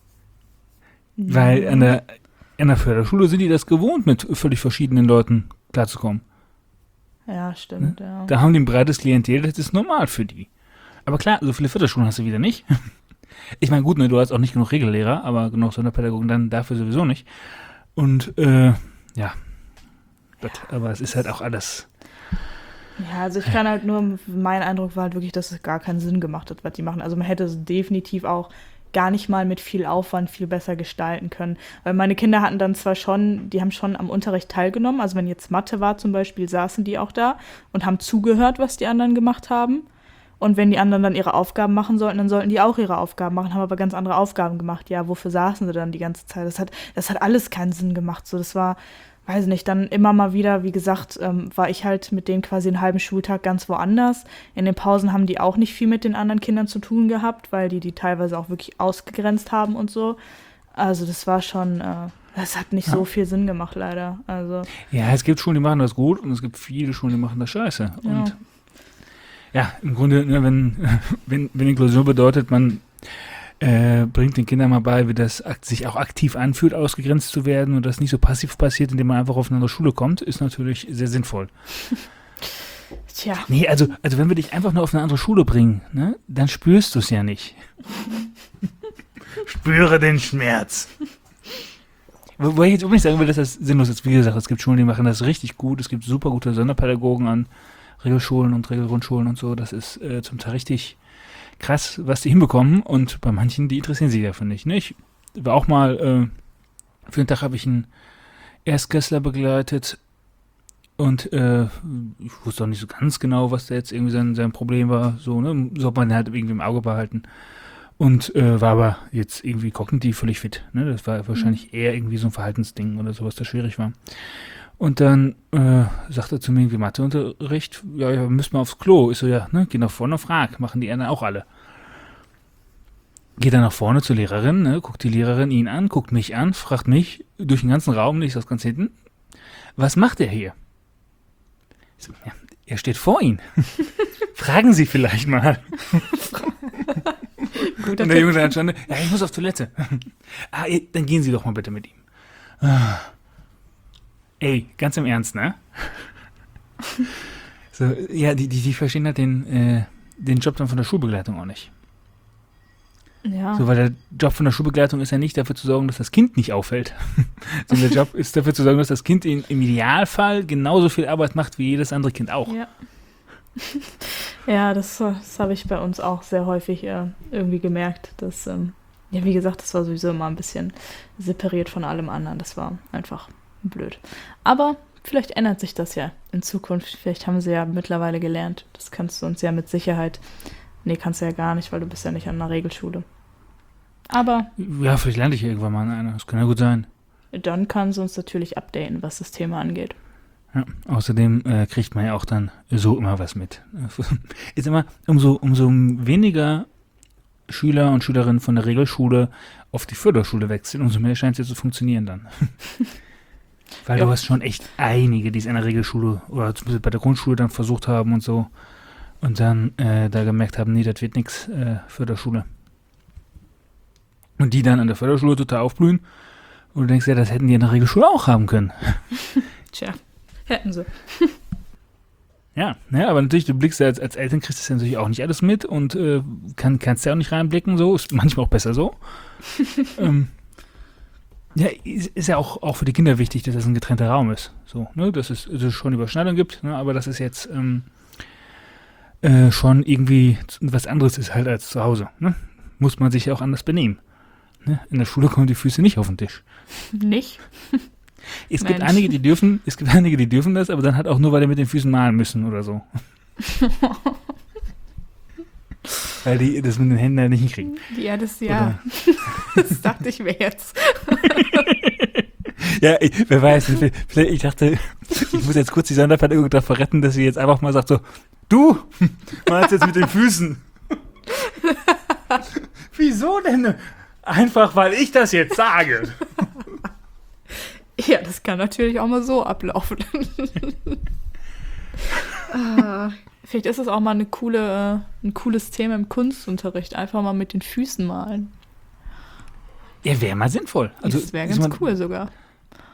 Weil an der Förderschule sind die das gewohnt, mit völlig verschiedenen Leuten klarzukommen. Ja, stimmt, ja. Da haben die ein breites Klientel, das ist normal für die. Aber klar, so viele Viertelschulen hast du wieder nicht. Ich meine, gut, ne, du hast auch nicht genug Regellehrer, aber genug Sonderpädagogen dann dafür sowieso nicht. Und, ja. Gott, aber es ist halt auch alles. Ja, also ich kann halt nur, mein Eindruck war halt wirklich, dass es gar keinen Sinn gemacht hat, was die machen. Also man hätte es definitiv auch gar nicht mal mit viel Aufwand viel besser gestalten können. Weil meine Kinder hatten dann zwar schon, die haben schon am Unterricht teilgenommen, also wenn jetzt Mathe war zum Beispiel, saßen die auch da und haben zugehört, was die anderen gemacht haben. Und wenn die anderen dann ihre Aufgaben machen sollten, dann sollten die auch ihre Aufgaben machen, haben aber ganz andere Aufgaben gemacht. Ja, wofür saßen sie dann die ganze Zeit? Das hat alles keinen Sinn gemacht. So, das war, weiß nicht, dann immer mal wieder, wie gesagt, war ich halt mit denen quasi einen halben Schultag ganz woanders. In den Pausen haben die auch nicht viel mit den anderen Kindern zu tun gehabt, weil die teilweise auch wirklich ausgegrenzt haben und so. Also das war schon, das hat nicht so viel Sinn gemacht, leider. Also, Ja, es gibt Schulen, die machen das gut und es gibt viele Schulen, die machen das scheiße. ja. Und ja, im Grunde, ne, wenn Inklusion bedeutet, man bringt den Kindern mal bei, wie das sich auch aktiv anfühlt, ausgegrenzt zu werden und das nicht so passiv passiert, indem man einfach auf eine andere Schule kommt, ist natürlich sehr sinnvoll. Tja. Nee, also wenn wir dich einfach nur auf eine andere Schule bringen, ne, dann spürst du es ja nicht. Spüre den Schmerz. Wobei ich jetzt unbedingt sagen will, dass das sinnlos ist. Wie gesagt, es gibt Schulen, die machen das richtig gut. Es gibt super gute Sonderpädagogen an Regelschulen und Regelgrundschulen und so. Das ist zum Teil richtig krass, was die hinbekommen. Und bei manchen, die interessieren sich dafür nicht. Ne? Ich war auch mal, für den Tag habe ich einen Erstklässler begleitet. Und ich wusste auch nicht so ganz genau, was da jetzt irgendwie sein Problem war. So, ne? So hat man halt irgendwie im Auge behalten. Und war aber jetzt irgendwie kognitiv völlig fit. Ne? Das war wahrscheinlich eher irgendwie so ein Verhaltensding oder sowas, das schwierig war. Und dann sagt er zu mir irgendwie Matheunterricht, ja, wir müssen mal aufs Klo. Ich so, ja, ne, geh nach vorne, frag. Machen die anderen auch alle. Geht dann nach vorne zur Lehrerin, ne, guckt die Lehrerin ihn an, guckt mich an, fragt mich durch den ganzen Raum, nicht das ganz hinten, was macht er hier? Ich so, ja, er steht vor Ihnen. Fragen Sie vielleicht mal. Guter Und der Junge dann schon, ja, ich muss auf Toilette. Dann gehen Sie doch mal bitte mit ihm. Ey, ganz im Ernst, ne? So, ja, die verstehen halt den Job dann von der Schulbegleitung auch nicht. Ja. So, weil der Job von der Schulbegleitung ist ja nicht dafür zu sorgen, dass das Kind nicht auffällt. Sondern der Job ist dafür zu sorgen, dass das Kind im Idealfall genauso viel Arbeit macht wie jedes andere Kind auch. Ja. Ja, das habe ich bei uns auch sehr häufig irgendwie gemerkt. Dass, ja, wie gesagt, das war sowieso immer ein bisschen separiert von allem anderen. Das war einfach blöd. Aber vielleicht ändert sich das ja in Zukunft. Vielleicht haben sie ja mittlerweile gelernt. Das kannst du uns ja mit Sicherheit. Nee, kannst du ja gar nicht, weil du bist ja nicht an einer Regelschule. Aber Ja, vielleicht lerne ich irgendwann mal an einer. Das kann ja gut sein. dann kann sie uns natürlich updaten, was das Thema angeht. Ja, außerdem kriegt man ja auch dann so immer was mit. Ist immer, umso weniger Schüler und Schülerinnen von der Regelschule auf die Förderschule wechseln, umso mehr scheint es ja zu funktionieren dann. Weil Ja. du hast schon echt einige, die es in der Regelschule oder zumindest bei der Grundschule dann versucht haben und so und dann da gemerkt haben, nee, das wird nix, Förderschule. Und die dann an der Förderschule total aufblühen und du denkst, ja, das hätten die in der Regelschule auch haben können. Tja, hätten sie. Ja, aber natürlich, du blickst ja als Eltern, kriegst das ja natürlich auch nicht alles mit und kannst ja auch nicht reinblicken, so, ist manchmal auch besser so. Ja, ist ja auch für die Kinder wichtig, dass das ein getrennter Raum ist, so, ne, dass es schon Überschneidung gibt, ne, aber dass es jetzt schon irgendwie was anderes ist halt als zu Hause, ne, muss man sich ja auch anders benehmen. Ne? In der Schule kommen die Füße nicht auf den Tisch. Nicht? Es gibt Mensch. einige, die dürfen das, aber dann halt auch nur, weil die mit den Füßen malen müssen oder so. Weil die das mit den Händen halt nicht hinkriegen. Ja, das das dachte ich mir jetzt. Ja, wer weiß, vielleicht, ich dachte, ich muss jetzt kurz die Sonderpädagogik davor retten, dass sie jetzt einfach mal sagt so, du, malst jetzt mit den Füßen. Wieso denn? Einfach, weil ich das jetzt sage. Ja, das kann natürlich auch mal so ablaufen. Vielleicht ist das auch mal ein cooles Thema im Kunstunterricht. Einfach mal mit den Füßen malen. Ja, wäre mal sinnvoll. Also, Das wäre ist ganz mal- cool sogar.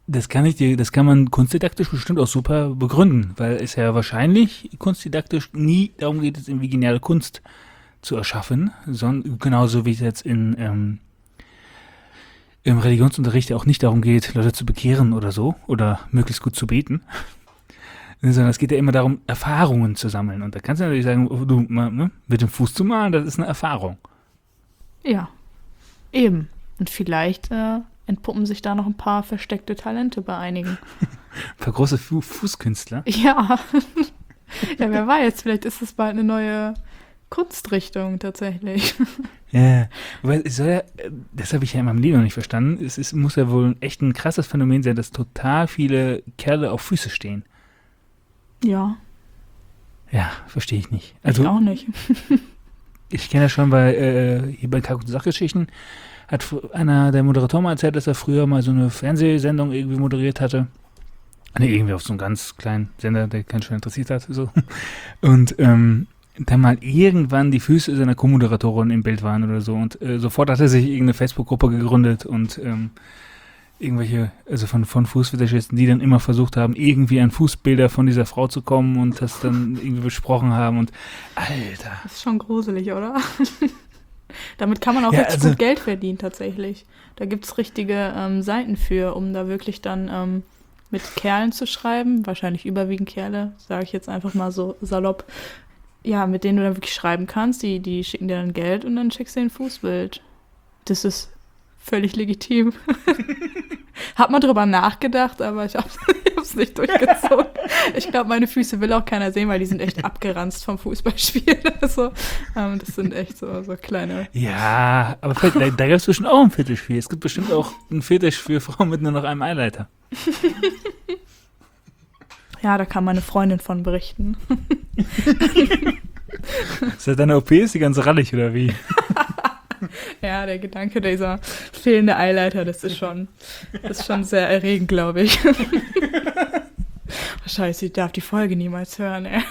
Das kann man kunstdidaktisch bestimmt auch super begründen, weil es ja wahrscheinlich kunstdidaktisch nie darum geht, es irgendwie geniale Kunst zu erschaffen, sondern genauso wie es jetzt im Religionsunterricht ja auch nicht darum geht, Leute zu bekehren oder so, oder möglichst gut zu beten, sondern es geht ja immer darum, Erfahrungen zu sammeln. Und da kannst du natürlich sagen, oh, du, ne, mit dem Fuß zu malen, das ist eine Erfahrung. Ja, eben. Und vielleicht entpuppen sich da noch ein paar versteckte Talente bei einigen. Ein paar große Fußkünstler. Ja. Ja, wer weiß, vielleicht ist es bald eine neue Kunstrichtung tatsächlich. Ja, weil es soll ja, das habe ich ja in meinem Leben noch nicht verstanden, muss ja wohl echt ein krasses Phänomen sein, dass total viele Kerle auf Füße stehen. Ja. Ja, verstehe ich nicht. Also, ich auch nicht. Ich kenne ja schon hier bei Kack- und Sachgeschichten, hat einer der Moderatoren mal erzählt, dass er früher mal so eine Fernsehsendung irgendwie moderiert hatte. Ne, irgendwie auf so einem ganz kleinen Sender, der keinen schon interessiert hat. So. Und dann mal irgendwann die Füße seiner Co-Moderatorin im Bild waren oder so. Und sofort hat er sich irgendeine Facebook-Gruppe gegründet und irgendwelche, also von Fußfetischisten, die dann immer versucht haben, irgendwie an Fußbilder von dieser Frau zu kommen und das dann irgendwie besprochen haben und Alter. Das ist schon gruselig, oder? Damit kann man auch richtig gut Geld verdienen tatsächlich. Da gibt es richtige Seiten für, um da wirklich dann mit Kerlen zu schreiben, wahrscheinlich überwiegend Kerle, sage ich jetzt einfach mal so salopp, ja, mit denen du dann wirklich schreiben kannst, die schicken dir dann Geld und dann schickst du dir ein Fußbild. Das ist völlig legitim. Hab mal drüber nachgedacht, aber ich hab's nicht durchgezogen. Ich glaube, meine Füße will auch keiner sehen, weil die sind echt abgeranzt vom Fußballspiel. Also, das sind echt so kleine... Ja, aber da gibt es bestimmt auch einen Fetisch für. Es gibt bestimmt auch einen Fetisch für Frauen mit nur noch einem Eileiter. Ja, da kann meine Freundin von berichten. Seit deiner OP ist die ganz rallig, oder wie? Ja, der Gedanke dieser fehlende Eileiter, das ist schon sehr erregend, glaube ich. Oh, Scheiße, ich darf die Folge niemals hören, ey.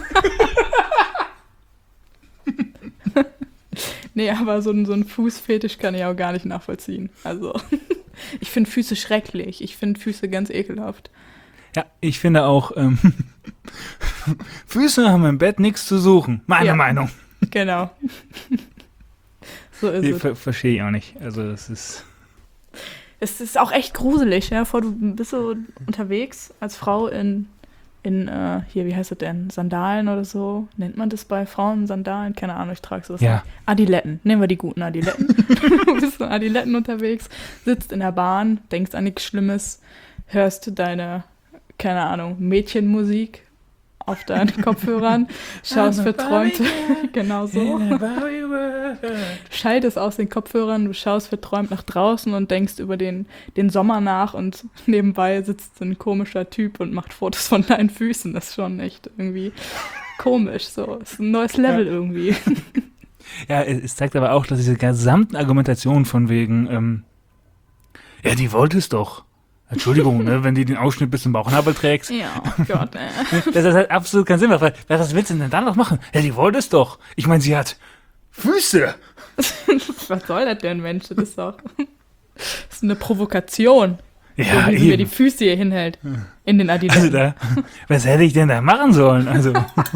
Nee, aber so ein Fußfetisch kann ich auch gar nicht nachvollziehen. Also, ich finde Füße schrecklich. Ich finde Füße ganz ekelhaft. Ja, ich finde auch, Füße haben im Bett nichts zu suchen. Meine Meinung. Genau. So ist es. Verstehe ich auch nicht. Also das ist... Es ist auch echt gruselig, ja. Du bist so unterwegs als Frau in hier, wie heißt das denn? Sandalen oder so? Nennt man das bei Frauen Sandalen? Keine Ahnung, ich trage sowas nicht. Adiletten. Nehmen wir die guten Adiletten. Du bist in Adiletten unterwegs, sitzt in der Bahn, denkst an nichts Schlimmes, hörst deine, keine Ahnung, Mädchenmusik auf deinen Kopfhörern, schaust verträumt, genau so. Schaltest aus den Kopfhörern, du schaust verträumt nach draußen und denkst über den Sommer nach und nebenbei sitzt ein komischer Typ und macht Fotos von deinen Füßen. Das ist schon echt irgendwie komisch, so. Das ist ein neues Level irgendwie. Ja, es zeigt aber auch, dass diese gesamten Argumentationen von wegen, ja, die wollte es doch. Entschuldigung, ne, wenn die den Ausschnitt bis zum Bauchnabel trägst. Ja, oh Gott, Das hat absolut keinen Sinn mehr. Was willst du denn dann noch machen? Ja, die wollte es doch. Ich meine, sie hat Füße. Was soll das denn, Mensch? Das ist doch... Das ist eine Provokation. Ja, so, wie sie mir die Füße hier hinhält. In den Adiletten. Also was hätte ich denn da machen sollen? Also...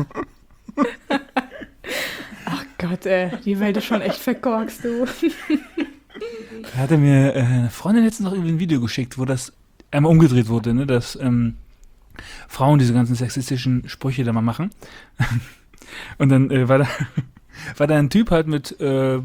Ach Gott, die Welt ist schon echt verkorkst, du. Da hatte mir eine Freundin letztens noch irgendwie ein Video geschickt, wo das einmal umgedreht wurde, ne, dass Frauen diese ganzen sexistischen Sprüche da mal machen. Und dann war da ein Typ halt mit so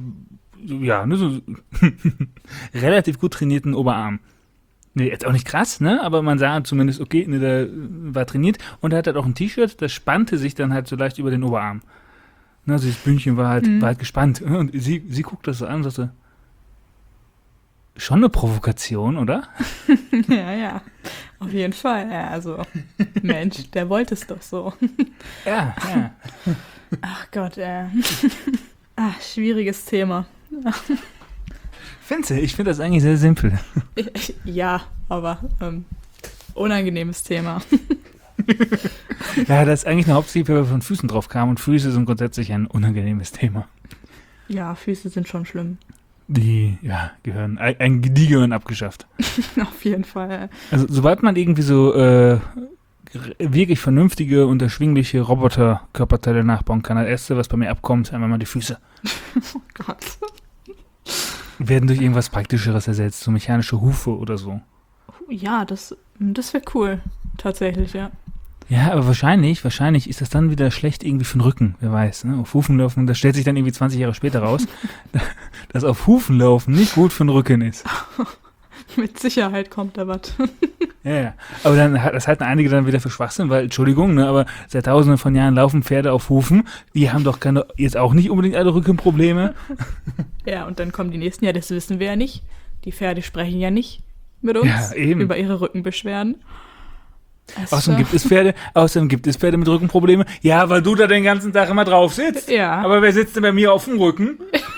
relativ gut trainierten Oberarm. Nee, jetzt auch nicht krass, ne? Aber man sah zumindest, okay, ne, der war trainiert und er hat halt auch ein T-Shirt, das spannte sich dann halt so leicht über den Oberarm. Ne, also das Bündchen war halt gespannt. Und sie guckt das so an und sagte, schon eine Provokation, oder? Ja, auf jeden Fall. Ja, also, Mensch, der wollte es doch so. Ja. Ach Gott, schwieriges Thema. Findest du? Ich finde das eigentlich sehr simpel. Ja, aber unangenehmes Thema. Ja, das ist eigentlich eine hauptsächlich, weil wir von Füßen drauf kamen und Füße sind grundsätzlich ein unangenehmes Thema. Ja, Füße sind schon schlimm. Die gehören abgeschafft. Auf jeden Fall. Also sobald man irgendwie so wirklich vernünftige und erschwingliche Roboter-Körperteile nachbauen kann, das Erste, was bei mir abkommt, einfach mal die Füße. Oh Gott. Werden durch irgendwas Praktischeres ersetzt, so mechanische Hufe oder so. Ja, das wäre cool. Tatsächlich, ja. Ja, aber wahrscheinlich ist das dann wieder schlecht irgendwie für den Rücken, wer weiß, ne? Auf Hufen laufen, das stellt sich dann irgendwie 20 Jahre später raus, dass auf Hufen laufen nicht gut für den Rücken ist. Mit Sicherheit kommt da was. Ja. Aber das halten einige dann wieder für Schwachsinn, weil, Entschuldigung, ne, aber seit tausenden von Jahren laufen Pferde auf Hufen, die haben doch jetzt auch nicht unbedingt alle Rückenprobleme. Ja, und dann kommen die nächsten, ja, das wissen wir ja nicht. Die Pferde sprechen ja nicht mit uns über ihre Rückenbeschwerden. Außerdem gibt es Pferde mit Rückenprobleme. Ja, weil du da den ganzen Tag immer drauf sitzt. Ja. Aber wer sitzt denn bei mir auf dem Rücken?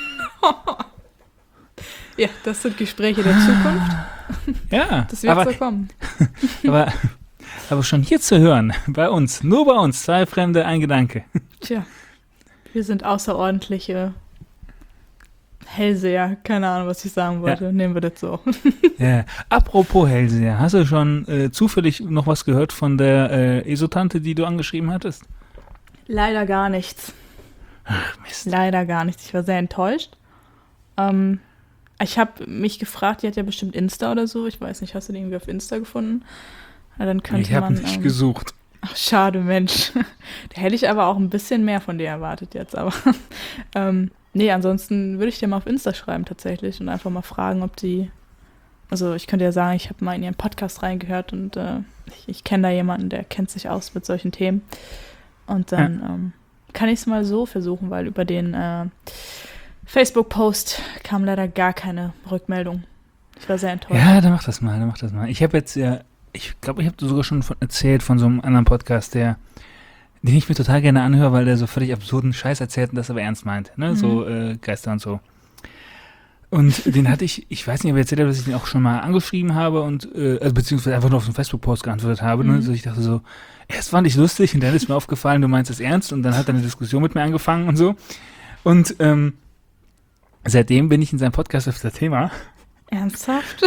Ja, das sind Gespräche der Zukunft. Ja. Das wird so kommen. Aber schon hier zu hören, nur bei uns, zwei Fremde, ein Gedanke. Tja, wir sind außerordentliche Hellseher. Keine Ahnung, was ich sagen wollte. Ja. Nehmen wir das so. Ja. Apropos Hellseher, hast du schon zufällig noch was gehört von der Esotante, die du angeschrieben hattest? Leider gar nichts. Ach, Mist. Leider gar nichts. Ich war sehr enttäuscht. Ich habe mich gefragt, die hat ja bestimmt Insta oder so. Ich weiß nicht, hast du die irgendwie auf Insta gefunden? Ja, dann könnte ich habe nicht gesucht. Ach, schade, Mensch. Da hätte ich aber auch ein bisschen mehr von dir erwartet jetzt. Aber nee, ansonsten würde ich dir mal auf Insta schreiben tatsächlich und einfach mal fragen, ob die... Also ich könnte ja sagen, ich habe mal in ihren Podcast reingehört und ich kenne da jemanden, der kennt sich aus mit solchen Themen. Und dann kann ich es mal so versuchen, weil über den Facebook-Post kam leider gar keine Rückmeldung. Ich war sehr enttäuscht. Ja, dann mach das mal. Ich habe jetzt ich glaube, ich habe sogar schon erzählt von so einem anderen Podcast, den ich mir total gerne anhöre, weil der so völlig absurden Scheiß erzählt und das aber ernst meint, ne? So Geister und so. Und den hatte ich weiß nicht, ob ich erzählt habe, dass ich den auch schon mal angeschrieben habe und beziehungsweise einfach nur auf den Facebook-Post geantwortet habe. Ne? Also ich dachte so, erst fand ich lustig und dann ist mir aufgefallen, du meinst es ernst und dann hat er eine Diskussion mit mir angefangen und so. Und seitdem bin ich in seinem Podcast auf das Thema. Ernsthaft?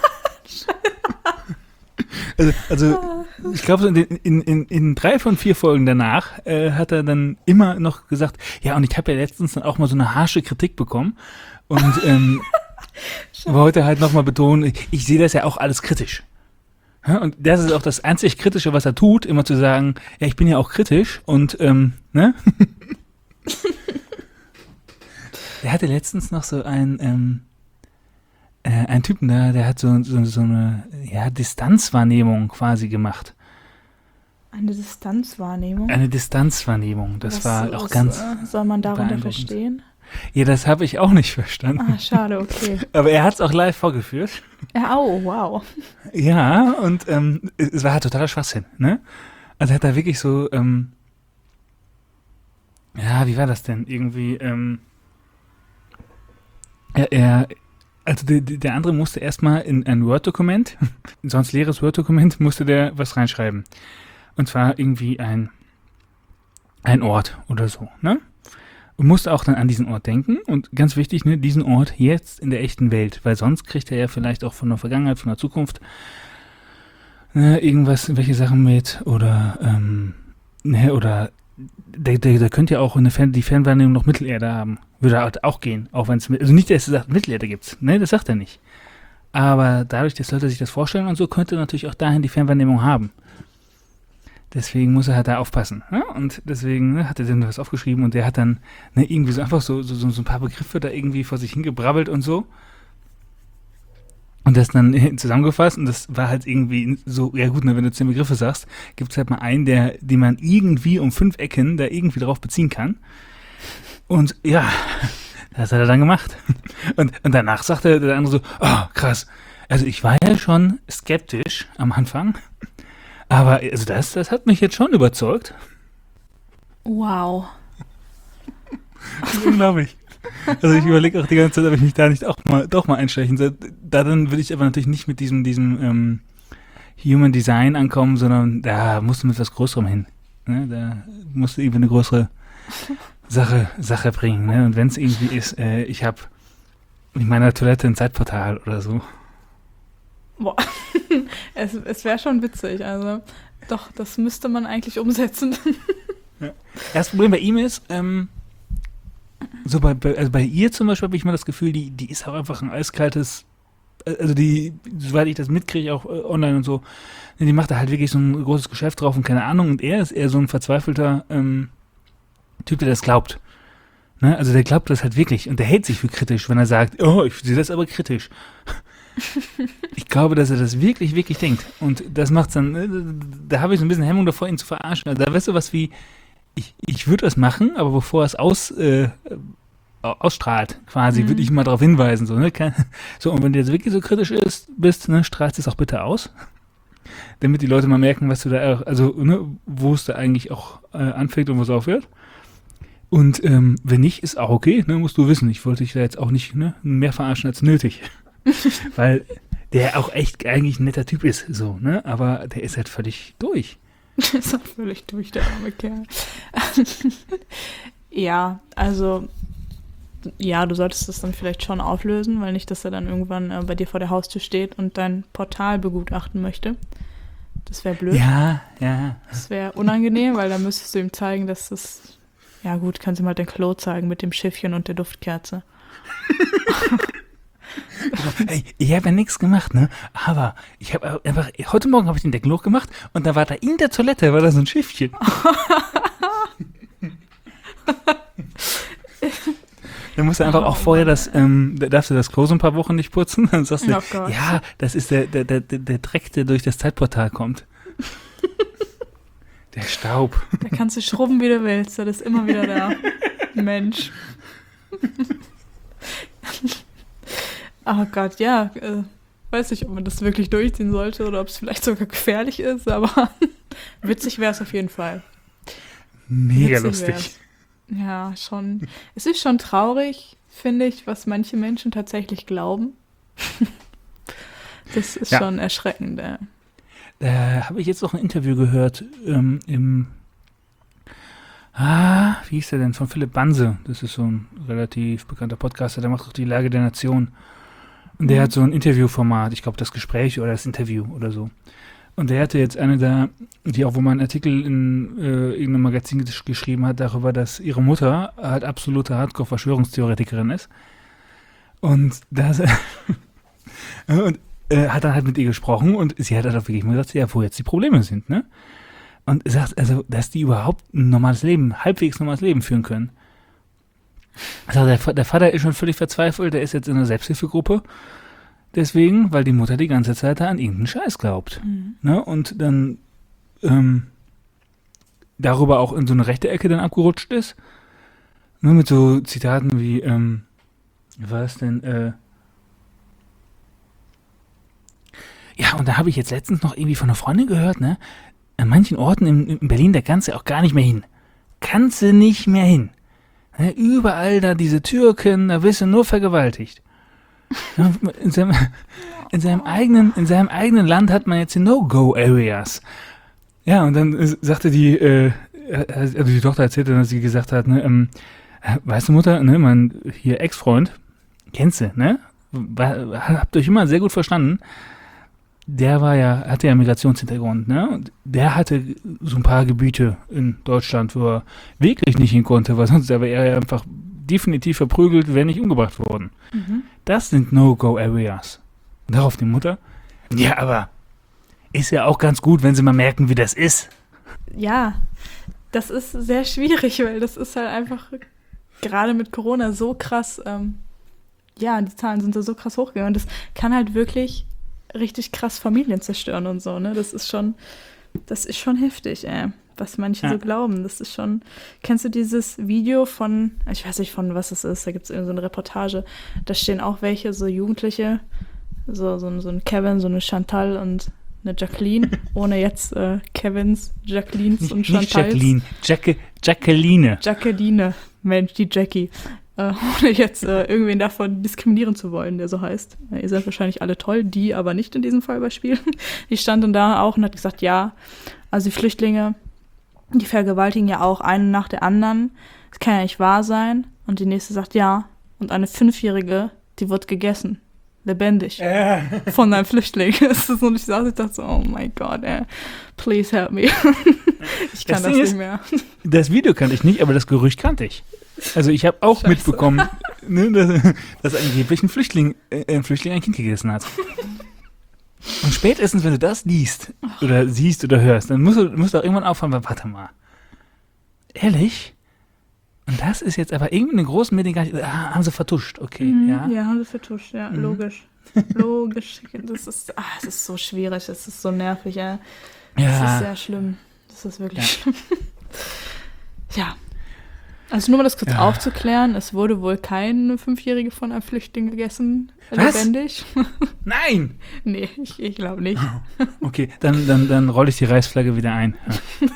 Also ich glaube, so in 3 von 4 Folgen danach hat er dann immer noch gesagt, ja, und ich habe ja letztens dann auch mal so eine harsche Kritik bekommen und wollte halt nochmal betonen, ich sehe das ja auch alles kritisch. Ja, und das ist auch das einzig Kritische, was er tut, immer zu sagen, ja, ich bin ja auch kritisch und, ne? Der hatte letztens noch so einen Typen da, der hat so eine Distanzwahrnehmung quasi gemacht. Eine Distanzwahrnehmung? Eine Distanzwahrnehmung, das war auch ganz soll man darunter verstehen? Ja, das habe ich auch nicht verstanden. Ah, schade, okay. Aber er hat es auch live vorgeführt. Ja, oh, wow. Ja, und es war halt totaler Schwachsinn, ne? Also er hat da wirklich so, wie war das denn? Irgendwie, also der andere musste erstmal in ein Word-Dokument, sonst leeres Word-Dokument, musste der was reinschreiben. Und zwar irgendwie ein Ort oder so, ne? Und musste auch dann an diesen Ort denken und ganz wichtig, ne, diesen Ort jetzt in der echten Welt, weil sonst kriegt er ja vielleicht auch von der Vergangenheit, von der Zukunft welche Sachen mit oder der könnte ja auch die Fernwahrnehmung noch Mittelerde haben. Würde halt auch gehen, auch wenn es, also nicht, dass er sagt, Mittelerde gibt's, ne, das sagt er nicht. Aber dadurch, dass Leute sich das vorstellen und so, könnte er natürlich auch dahin die Fernwahrnehmung haben. Deswegen muss er halt da aufpassen. Ne? Und deswegen hat er dann was aufgeschrieben und der hat dann irgendwie so einfach so ein paar Begriffe da irgendwie vor sich hingebrabbelt und so. Und das dann zusammengefasst und das war halt irgendwie so, ja gut, wenn du 10 Begriffe sagst, gibt es halt mal einen, die man irgendwie um 5 Ecken da irgendwie drauf beziehen kann. Und ja, das hat er dann gemacht. Und danach sagte der andere so, oh, krass. Also ich war ja schon skeptisch am Anfang, aber also das hat mich jetzt schon überzeugt. Wow. Das ist unglaublich. Also ich überlege auch die ganze Zeit, ob ich mich da nicht doch mal einschleichen soll. Da dann will ich aber natürlich nicht mit diesem Human Design ankommen, sondern da musst du mit was Größerem hin. Ne? Da musst du irgendwie eine größere Sache bringen. Ne? Und wenn es irgendwie ist, ich habe in meiner Toilette ein Zeitportal oder so. Boah, es wäre schon witzig, also doch, das müsste man eigentlich umsetzen. Ja. Das Problem bei ihm ist, so also bei ihr zum Beispiel habe ich immer das Gefühl, die ist auch einfach ein eiskaltes, also soweit ich das mitkriege, auch online und so, die macht da halt wirklich so ein großes Geschäft drauf und keine Ahnung, und er ist eher so ein verzweifelter Typ, der das glaubt. Ne? Also der glaubt das halt wirklich und der hält sich für kritisch, wenn er sagt, oh, ich sehe das aber kritisch. Ich glaube, dass er das wirklich, wirklich denkt. Und das macht's dann, da habe ich so ein bisschen Hemmung davor, ihn zu verarschen. Also da weißt du was wie, ich würde das machen, aber bevor er es ausstrahlt, quasi, würde ich mal darauf hinweisen. So, ne? So, und wenn du jetzt wirklich so kritisch bist, ne, strahlst es auch bitte aus. Damit die Leute mal merken, was du da, also, ne, wo es da eigentlich auch anfängt und wo es aufhört. Und wenn nicht, ist auch okay, ne, musst du wissen. Ich wollte dich da jetzt auch nicht mehr verarschen als nötig. Weil der auch echt eigentlich ein netter Typ ist, so, ne? Aber der ist halt völlig durch. Der ist auch völlig durch, der arme Kerl. Ja, also, ja, du solltest das dann vielleicht schon auflösen, weil nicht, dass er dann irgendwann bei dir vor der Haustür steht und dein Portal begutachten möchte. Das wäre blöd. Ja. Das wäre unangenehm, weil dann müsstest du ihm zeigen, dass das, ja gut, kannst du ihm halt dein Klo zeigen mit dem Schiffchen und der Duftkerze. Ey, ich habe ja nichts gemacht, ne? Aber ich habe einfach, heute Morgen habe ich den Deckel hochgemacht und da war da in der Toilette, war da so ein Schiffchen. Dann musst du einfach auch vorher da darfst du das Klo so ein paar Wochen nicht putzen. Dann sagst du, ja, das ist der Dreck, der durch das Zeitportal kommt. Der Staub. Da kannst du schrubben, wie du willst, das ist immer wieder da. Mensch. Oh Gott, ja, weiß nicht, ob man das wirklich durchziehen sollte oder ob es vielleicht sogar gefährlich ist, aber witzig wäre es auf jeden Fall. Mega lustig. Wär's. Ja, schon. Es ist schon traurig, finde ich, was manche Menschen tatsächlich glauben. Das ist schon erschreckend. Da habe ich jetzt noch ein Interview gehört wie hieß der denn, von Philipp Banse. Das ist so ein relativ bekannter Podcaster, der macht auch die Lage der Nation. Und der hat so ein Interviewformat, ich glaube das Gespräch oder das Interview oder so. Und der hatte jetzt eine da, die auch, wo man einen Artikel in irgendeinem Magazin geschrieben hat, darüber, dass ihre Mutter halt absolute Hardcore-Verschwörungstheoretikerin ist. Und das und hat dann halt mit ihr gesprochen und sie hat halt auch wirklich mal gesagt, ja, wo jetzt die Probleme sind, ne? Und sagt, also, dass die überhaupt ein normales Leben, halbwegs normales Leben führen können. Also der Vater ist schon völlig verzweifelt, der ist jetzt in einer Selbsthilfegruppe. Deswegen, weil die Mutter die ganze Zeit da an irgendeinen Scheiß glaubt. Mhm. Ne? Und dann darüber auch in so eine rechte Ecke dann abgerutscht ist. Nur mit so Zitaten wie, wie war es denn, ja, und da habe ich jetzt letztens noch irgendwie von einer Freundin gehört, ne? An manchen Orten in Berlin, da kannst du auch gar nicht mehr hin. Kannst du nicht mehr hin. Ne? Überall da diese Türken, da wirst du nur vergewaltigt. In seinem eigenen Land hat man jetzt die No-Go-Areas. Ja, und dann sagte also die Tochter erzählte, dass sie gesagt hat, ne, weißt du, Mutter, ne, mein hier Ex-Freund, kennst du, ne? Habt euch immer sehr gut verstanden. Der hatte ja Migrationshintergrund, ne? Und der hatte so ein paar Gebiete in Deutschland, wo er wirklich nicht hin konnte, weil sonst wäre er einfach definitiv verprügelt, wäre nicht umgebracht worden. Mhm. Das sind No-Go-Areas. Darauf die Mutter. Ja, aber ist ja auch ganz gut, wenn sie mal merken, wie das ist. Ja, das ist sehr schwierig, weil das ist halt einfach gerade mit Corona so krass, die Zahlen sind da so krass hochgegangen und das kann halt wirklich richtig krass Familien zerstören und so, ne? Das ist schon heftig, was manche so glauben. Das ist schon, kennst du dieses Video von, ich weiß nicht von was es ist, da gibt es irgendwie so eine Reportage, da stehen auch welche, so Jugendliche, so ein Kevin, so eine Chantal und eine Jacqueline, ohne jetzt Kevins, Jacquelines und Chantals. Nicht Jacqueline. Jacqueline, Mensch, die Jackie. Ohne jetzt irgendwen davon diskriminieren zu wollen, der so heißt. Ihr seid wahrscheinlich alle toll, die aber nicht in diesem Fall beispielen. Die stand dann da auch und hat gesagt, ja, also die Flüchtlinge, die vergewaltigen ja auch einen nach der anderen. Das kann ja nicht wahr sein. Und die nächste sagt, ja. Und eine 5-Jährige Die wird gegessen. Lebendig. Von einem Flüchtling. Und ich dachte so, oh mein Gott, please help me. Ich kann das nicht mehr. Das Video kannte ich nicht, aber das Gerücht kannte ich. Also ich habe auch mitbekommen, ne, dass angeblich ein Flüchtling ein Kind gegessen hat. Und spätestens, wenn du das liest oder siehst oder hörst, dann musst du auch irgendwann aufhören, weil, warte mal. Ehrlich? Und das ist jetzt aber irgendwie in den großen Medien gar nicht, haben sie vertuscht, okay, ja. Ja, haben sie vertuscht, ja, logisch. Logisch. Das ist so schwierig, das ist so nervig, ja. Das ist sehr schlimm. Das ist wirklich schlimm. Ja. Also nur mal das kurz aufzuklären, es wurde wohl kein 5-Jährige von einem Flüchtling gegessen, lebendig. Nein! Nee, ich glaube nicht. Okay, dann rolle ich die Reichsflagge wieder ein. Ja.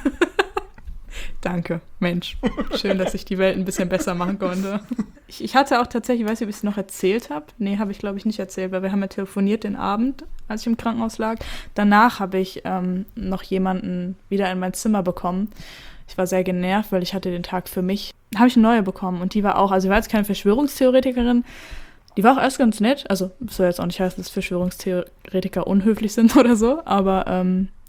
Danke, Mensch. Schön, dass ich die Welt ein bisschen besser machen konnte. Ich hatte auch tatsächlich, ich weiß nicht, ob ich es noch erzählt habe. Nee, habe ich, glaube ich, nicht erzählt, weil wir haben ja telefoniert den Abend, als ich im Krankenhaus lag. Danach habe ich noch jemanden wieder in mein Zimmer bekommen. Ich war sehr genervt, weil ich hatte den Tag für mich. Habe ich eine neue bekommen und die war auch, also sie war jetzt keine Verschwörungstheoretikerin, die war auch erst ganz nett. Also soll jetzt auch nicht heißen, dass Verschwörungstheoretiker unhöflich sind oder so, aber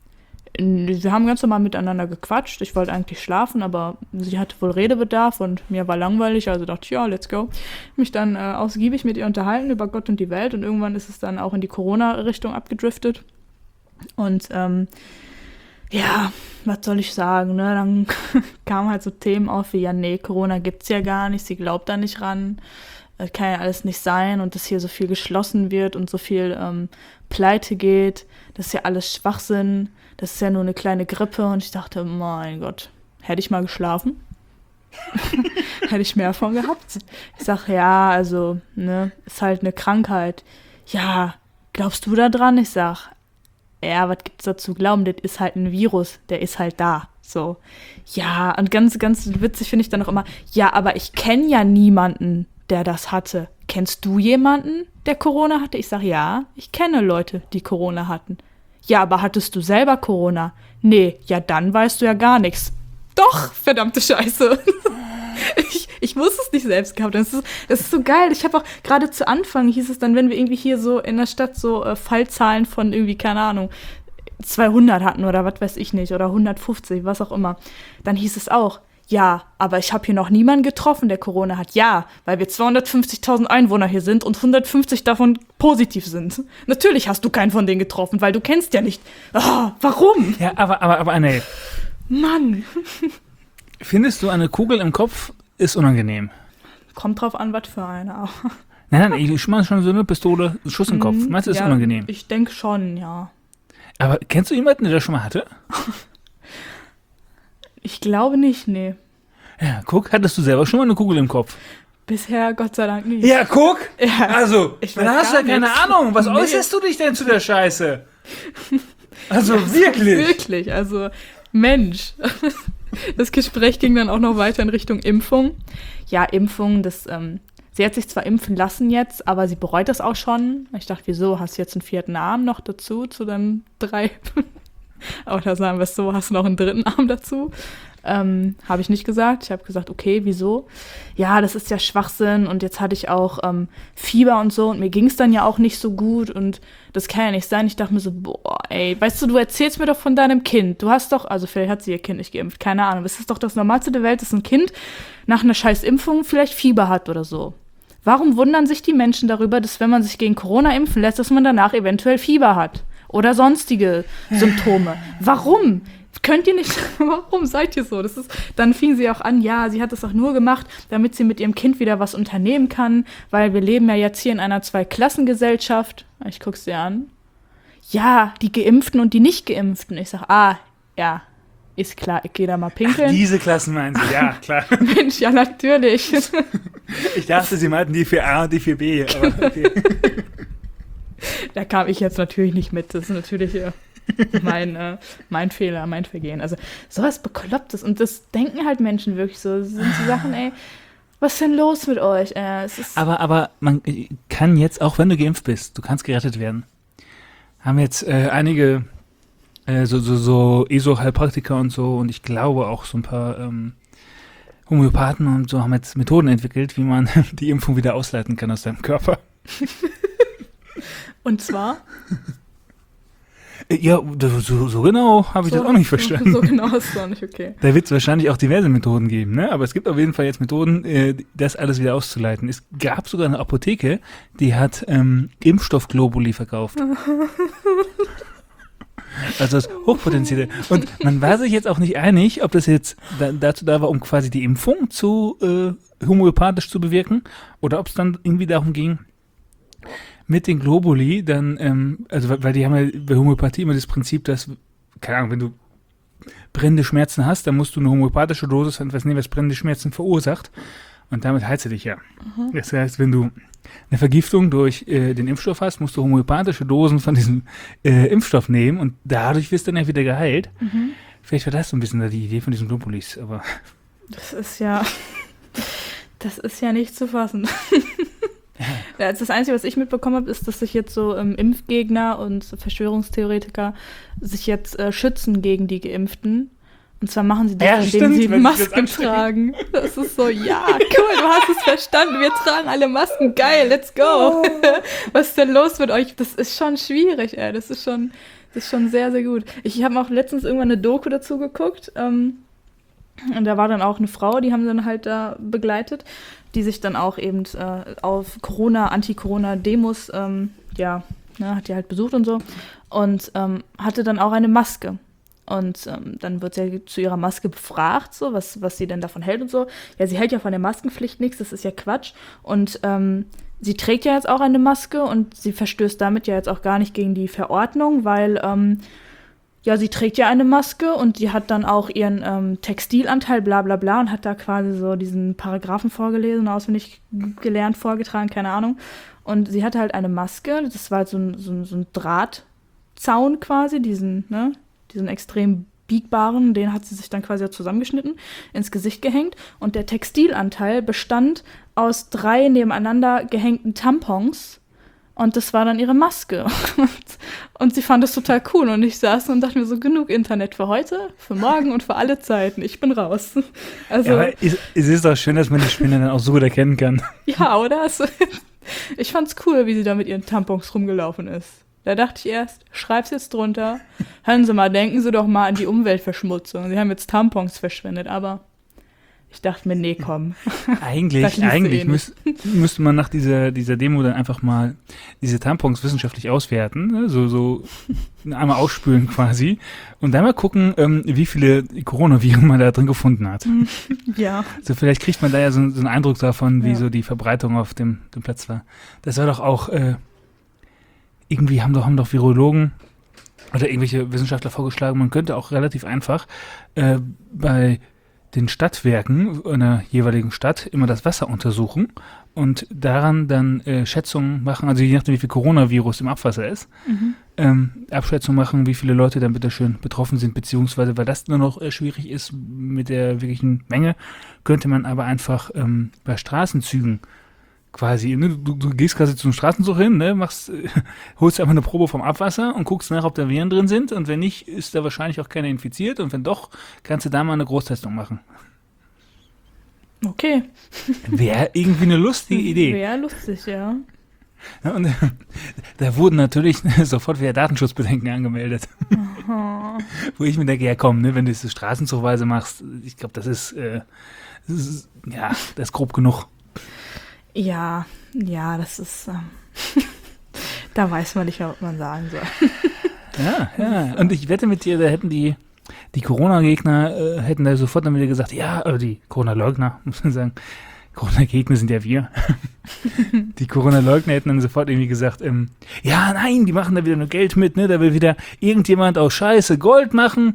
wir haben ganz normal miteinander gequatscht. Ich wollte eigentlich schlafen, aber sie hatte wohl Redebedarf und mir war langweilig, also dachte ich, ja, let's go. Mich dann ausgiebig mit ihr unterhalten über Gott und die Welt und irgendwann ist es dann auch in die Corona-Richtung abgedriftet. Und ja, was soll ich sagen, ne? Dann kamen halt so Themen auf wie, ja, nee, Corona gibt's ja gar nicht, sie glaubt da nicht ran, das kann ja alles nicht sein und dass hier so viel geschlossen wird und so viel pleite geht, das ist ja alles Schwachsinn, das ist ja nur eine kleine Grippe und ich dachte, mein Gott, hätte ich mal geschlafen? Hätte ich mehr von gehabt? Ich sag, ja, also, ne, ist halt eine Krankheit. Ja, glaubst du da dran? Ich sag, ja, was gibt's da zu glauben? Das ist halt ein Virus, der ist halt da. So. Ja, und ganz, ganz witzig finde ich dann auch immer, ja, aber ich kenne ja niemanden, der das hatte. Kennst du jemanden, der Corona hatte? Ich sage, ja, ich kenne Leute, die Corona hatten. Ja, aber hattest du selber Corona? Nee, ja, dann weißt du ja gar nichts. Doch, verdammte Scheiße. Ich muss es nicht selbst gehabt haben. Das ist so geil. Ich habe auch gerade zu Anfang hieß es dann, wenn wir irgendwie hier so in der Stadt so Fallzahlen von irgendwie, keine Ahnung, 200 hatten oder was weiß ich nicht, oder 150, was auch immer, dann hieß es auch, ja, aber ich habe hier noch niemanden getroffen, der Corona hat. Ja, weil wir 250.000 Einwohner hier sind und 150 davon positiv sind. Natürlich hast du keinen von denen getroffen, weil du kennst ja nicht. Oh, warum? Ja, aber Anne. Mann. Findest du, eine Kugel im Kopf ist unangenehm? Kommt drauf an, was für eine. Nein, ich schmeiß schon so eine Pistole, einen Schuss im Kopf. Meinst du, ist unangenehm? Ich denke schon, ja. Aber kennst du jemanden, der das schon mal hatte? Ich glaube nicht, nee. Ja, guck, hattest du selber schon mal eine Kugel im Kopf? Bisher Gott sei Dank nicht. Ja, guck! Ja, also, dann hast du ja keine Ahnung. Was äußerst du dich denn zu der Scheiße? Also, ja, wirklich. Wirklich, also, Mensch. Das Gespräch ging dann auch noch weiter in Richtung Impfung. Ja, Impfung, sie hat sich zwar impfen lassen jetzt, aber sie bereut das auch schon. Ich dachte, wieso, hast du jetzt einen 4. Arm noch dazu, zu deinen 3? Oder sagen wir es so, hast du noch einen 3. Arm dazu? Habe ich nicht gesagt. Ich habe gesagt, okay, wieso? Ja, das ist ja Schwachsinn und jetzt hatte ich auch Fieber und so und mir ging es dann ja auch nicht so gut und das kann ja nicht sein. Ich dachte mir so, boah, ey, weißt du erzählst mir doch von deinem Kind. Du hast doch, also vielleicht hat sie ihr Kind nicht geimpft, keine Ahnung. Das ist doch das Normalste der Welt, dass ein Kind nach einer scheiß Impfung vielleicht Fieber hat oder so. Warum wundern sich die Menschen darüber, dass wenn man sich gegen Corona impfen lässt, dass man danach eventuell Fieber hat? Oder sonstige Symptome. Warum? Könnt ihr nicht, warum seid ihr so? Dann fing sie auch an, ja, sie hat das auch nur gemacht, damit sie mit ihrem Kind wieder was unternehmen kann, weil wir leben ja jetzt hier in einer Zweiklassengesellschaft. Ich guck's dir an. Ja, die Geimpften und die Nicht-Geimpften. Ich sag, ja, ist klar, ich gehe da mal pinkeln. Ach, diese Klassen meinen sie, ja, klar. Mensch, ja, natürlich. Ich dachte, sie meinten die für A und die für B, aber okay. Da kam ich jetzt natürlich nicht mit. Das ist natürlich mein Fehler, mein Vergehen. Also sowas Beklopptes. Und das denken halt Menschen wirklich so. Das sind so Sachen, ey, was ist denn los mit euch? Aber man kann jetzt, auch wenn du geimpft bist, du kannst gerettet werden. Haben jetzt einige so ESO-Heilpraktiker und so und ich glaube auch so ein paar Homöopathen und so haben jetzt Methoden entwickelt, wie man die Impfung wieder ausleiten kann aus deinem Körper. Und zwar? Ja, so genau habe ich das auch nicht verstanden. So genau ist es auch nicht, okay. Da wird es wahrscheinlich auch diverse Methoden geben, ne? Aber es gibt auf jeden Fall jetzt Methoden, das alles wieder auszuleiten. Es gab sogar eine Apotheke, die hat Impfstoffglobuli verkauft. Also das Hochpotenzielle. Und man war sich jetzt auch nicht einig, ob das jetzt dazu da war, um quasi die Impfung zu homöopathisch zu bewirken, oder ob es dann irgendwie darum ging, mit den Globuli dann, also weil die haben ja bei Homöopathie immer das Prinzip, dass, keine Ahnung, wenn du brennende Schmerzen hast, dann musst du eine homöopathische Dosis von etwas nehmen, was brennende Schmerzen verursacht. Und damit heilst du dich ja. Das heißt, wenn du eine Vergiftung durch den Impfstoff hast, musst du homöopathische Dosen von diesem Impfstoff nehmen und dadurch wirst du dann ja wieder geheilt. Vielleicht war das so ein bisschen die Idee von diesen Globulis, aber... Das ist ja nicht zu fassen. Ja. Das Einzige, was ich mitbekommen habe, ist, dass sich jetzt so Impfgegner und Verschwörungstheoretiker sich jetzt schützen gegen die Geimpften. Und zwar machen sie das, indem sie Masken tragen. Das ist so, ja, cool, du hast es verstanden. Wir tragen alle Masken, geil, let's go. Oh. Was ist denn los mit euch? Das ist schon schwierig, ey. Das ist schon sehr, sehr gut. Ich habe auch letztens irgendwann eine Doku dazu geguckt. Und da war dann auch eine Frau, die haben dann halt da begleitet, die sich dann auch eben auf Anti-Corona-Demos, hat die halt besucht und so. Und hatte dann auch eine Maske. Und dann wird sie zu ihrer Maske befragt, so, was sie denn davon hält und so. Ja, sie hält ja von der Maskenpflicht nichts, das ist ja Quatsch. Und sie trägt ja jetzt auch eine Maske und sie verstößt damit ja jetzt auch gar nicht gegen die Verordnung, weil, sie trägt ja eine Maske und die hat dann auch ihren Textilanteil, bla bla bla, und hat da quasi so diesen Paragraphen vorgelesen, auswendig gelernt, vorgetragen, keine Ahnung. Und sie hatte halt eine Maske, das war halt so ein Drahtzaun quasi, diesen extrem biegbaren, den hat sie sich dann quasi zusammengeschnitten, ins Gesicht gehängt. Und der Textilanteil bestand aus 3 nebeneinander gehängten Tampons. Und das war dann ihre Maske. Und sie fand das total cool. Und ich saß und dachte mir so, genug Internet für heute, für morgen und für alle Zeiten. Ich bin raus. Also, ja, aber es ist doch schön, dass man die Spinne dann auch so gut erkennen kann. Ja, oder? Also, ich fand's cool, wie sie da mit ihren Tampons rumgelaufen ist. Da dachte ich erst, schreib's jetzt drunter. Hören Sie mal, denken Sie doch mal an die Umweltverschmutzung. Sie haben jetzt Tampons verschwendet, aber ich dachte mir, nee, komm. Eigentlich müsste man nach dieser Demo dann einfach mal diese Tampons wissenschaftlich auswerten, ne? so einmal ausspülen quasi und dann mal gucken, wie viele Coronaviren man da drin gefunden hat. Ja. So vielleicht kriegt man da ja so einen Eindruck davon, wie so die Verbreitung auf dem Platz war. Das war doch auch irgendwie haben doch Virologen oder irgendwelche Wissenschaftler vorgeschlagen, man könnte auch relativ einfach bei den Stadtwerken einer jeweiligen Stadt immer das Wasser untersuchen und daran dann Schätzungen machen, also je nachdem, wie viel Coronavirus im Abwasser ist, Abschätzungen machen, wie viele Leute dann bitteschön betroffen sind, beziehungsweise, weil das nur noch schwierig ist mit der wirklichen Menge, könnte man aber einfach bei Straßenzügen quasi, ne, du gehst quasi zum Straßenzug hin, ne, holst einfach eine Probe vom Abwasser und guckst nach, ob da Viren drin sind und wenn nicht, ist da wahrscheinlich auch keiner infiziert und wenn doch, kannst du da mal eine Großtestung machen. Okay. Wäre irgendwie eine lustige Idee. Wäre lustig, ja. Ja, und da wurden natürlich sofort wieder Datenschutzbedenken angemeldet. Wo ich mir denke, ja komm, ne, wenn du das straßenzugweise machst, ich glaube, das ist grob genug. Ja, das ist, da weiß man nicht mehr, was man sagen soll. Ja, und ich wette mit dir, da hätten die Corona-Gegner, hätten da sofort dann wieder gesagt, die Corona-Leugner, muss man sagen, Corona-Gegner sind ja wir. Die Corona-Leugner hätten dann sofort irgendwie gesagt, nein, die machen da wieder nur Geld mit, ne, da will wieder irgendjemand aus Scheiße Gold machen.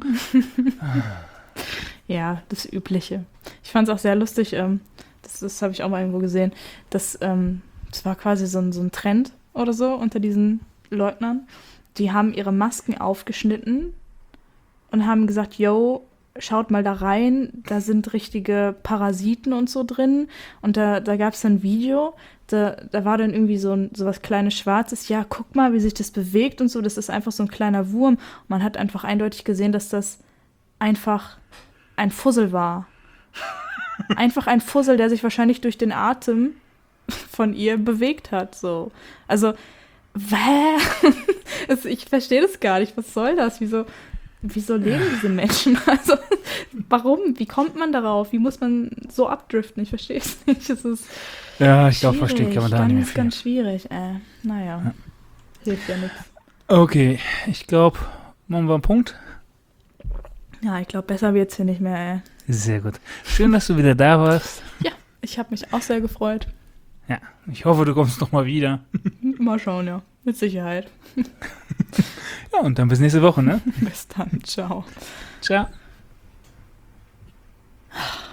Ja, das Übliche. Ich fand es auch sehr lustig, das habe ich auch mal irgendwo gesehen, das war quasi so ein Trend oder so unter diesen Leugnern. Die haben ihre Masken aufgeschnitten und haben gesagt, yo, schaut mal da rein, da sind richtige Parasiten und so drin. Und da gab es ein Video, da war dann irgendwie so was kleines Schwarzes. Ja, guck mal, wie sich das bewegt und so. Das ist einfach so ein kleiner Wurm. Und man hat einfach eindeutig gesehen, dass das einfach ein Fussel war. Einfach ein Fussel, der sich wahrscheinlich durch den Atem von ihr bewegt hat. So. Also, ich verstehe das gar nicht. Was soll das? Wieso leben diese Menschen? Also, warum? Wie kommt man darauf? Wie muss man so abdriften? Ich verstehe es nicht. Es ist Ja, ich glaube, versteht kann man da nicht mehr viel. Ganz schwierig. Naja, hilft ja nichts. Okay, ich glaube, machen wir einen Punkt. Ja, ich glaube, besser wird's hier nicht mehr, Sehr gut. Schön, dass du wieder da warst. Ja, ich habe mich auch sehr gefreut. Ja, ich hoffe, du kommst noch mal wieder. Mal schauen, ja. Mit Sicherheit. Ja, und dann bis nächste Woche, ne? Bis dann. Ciao. Ciao.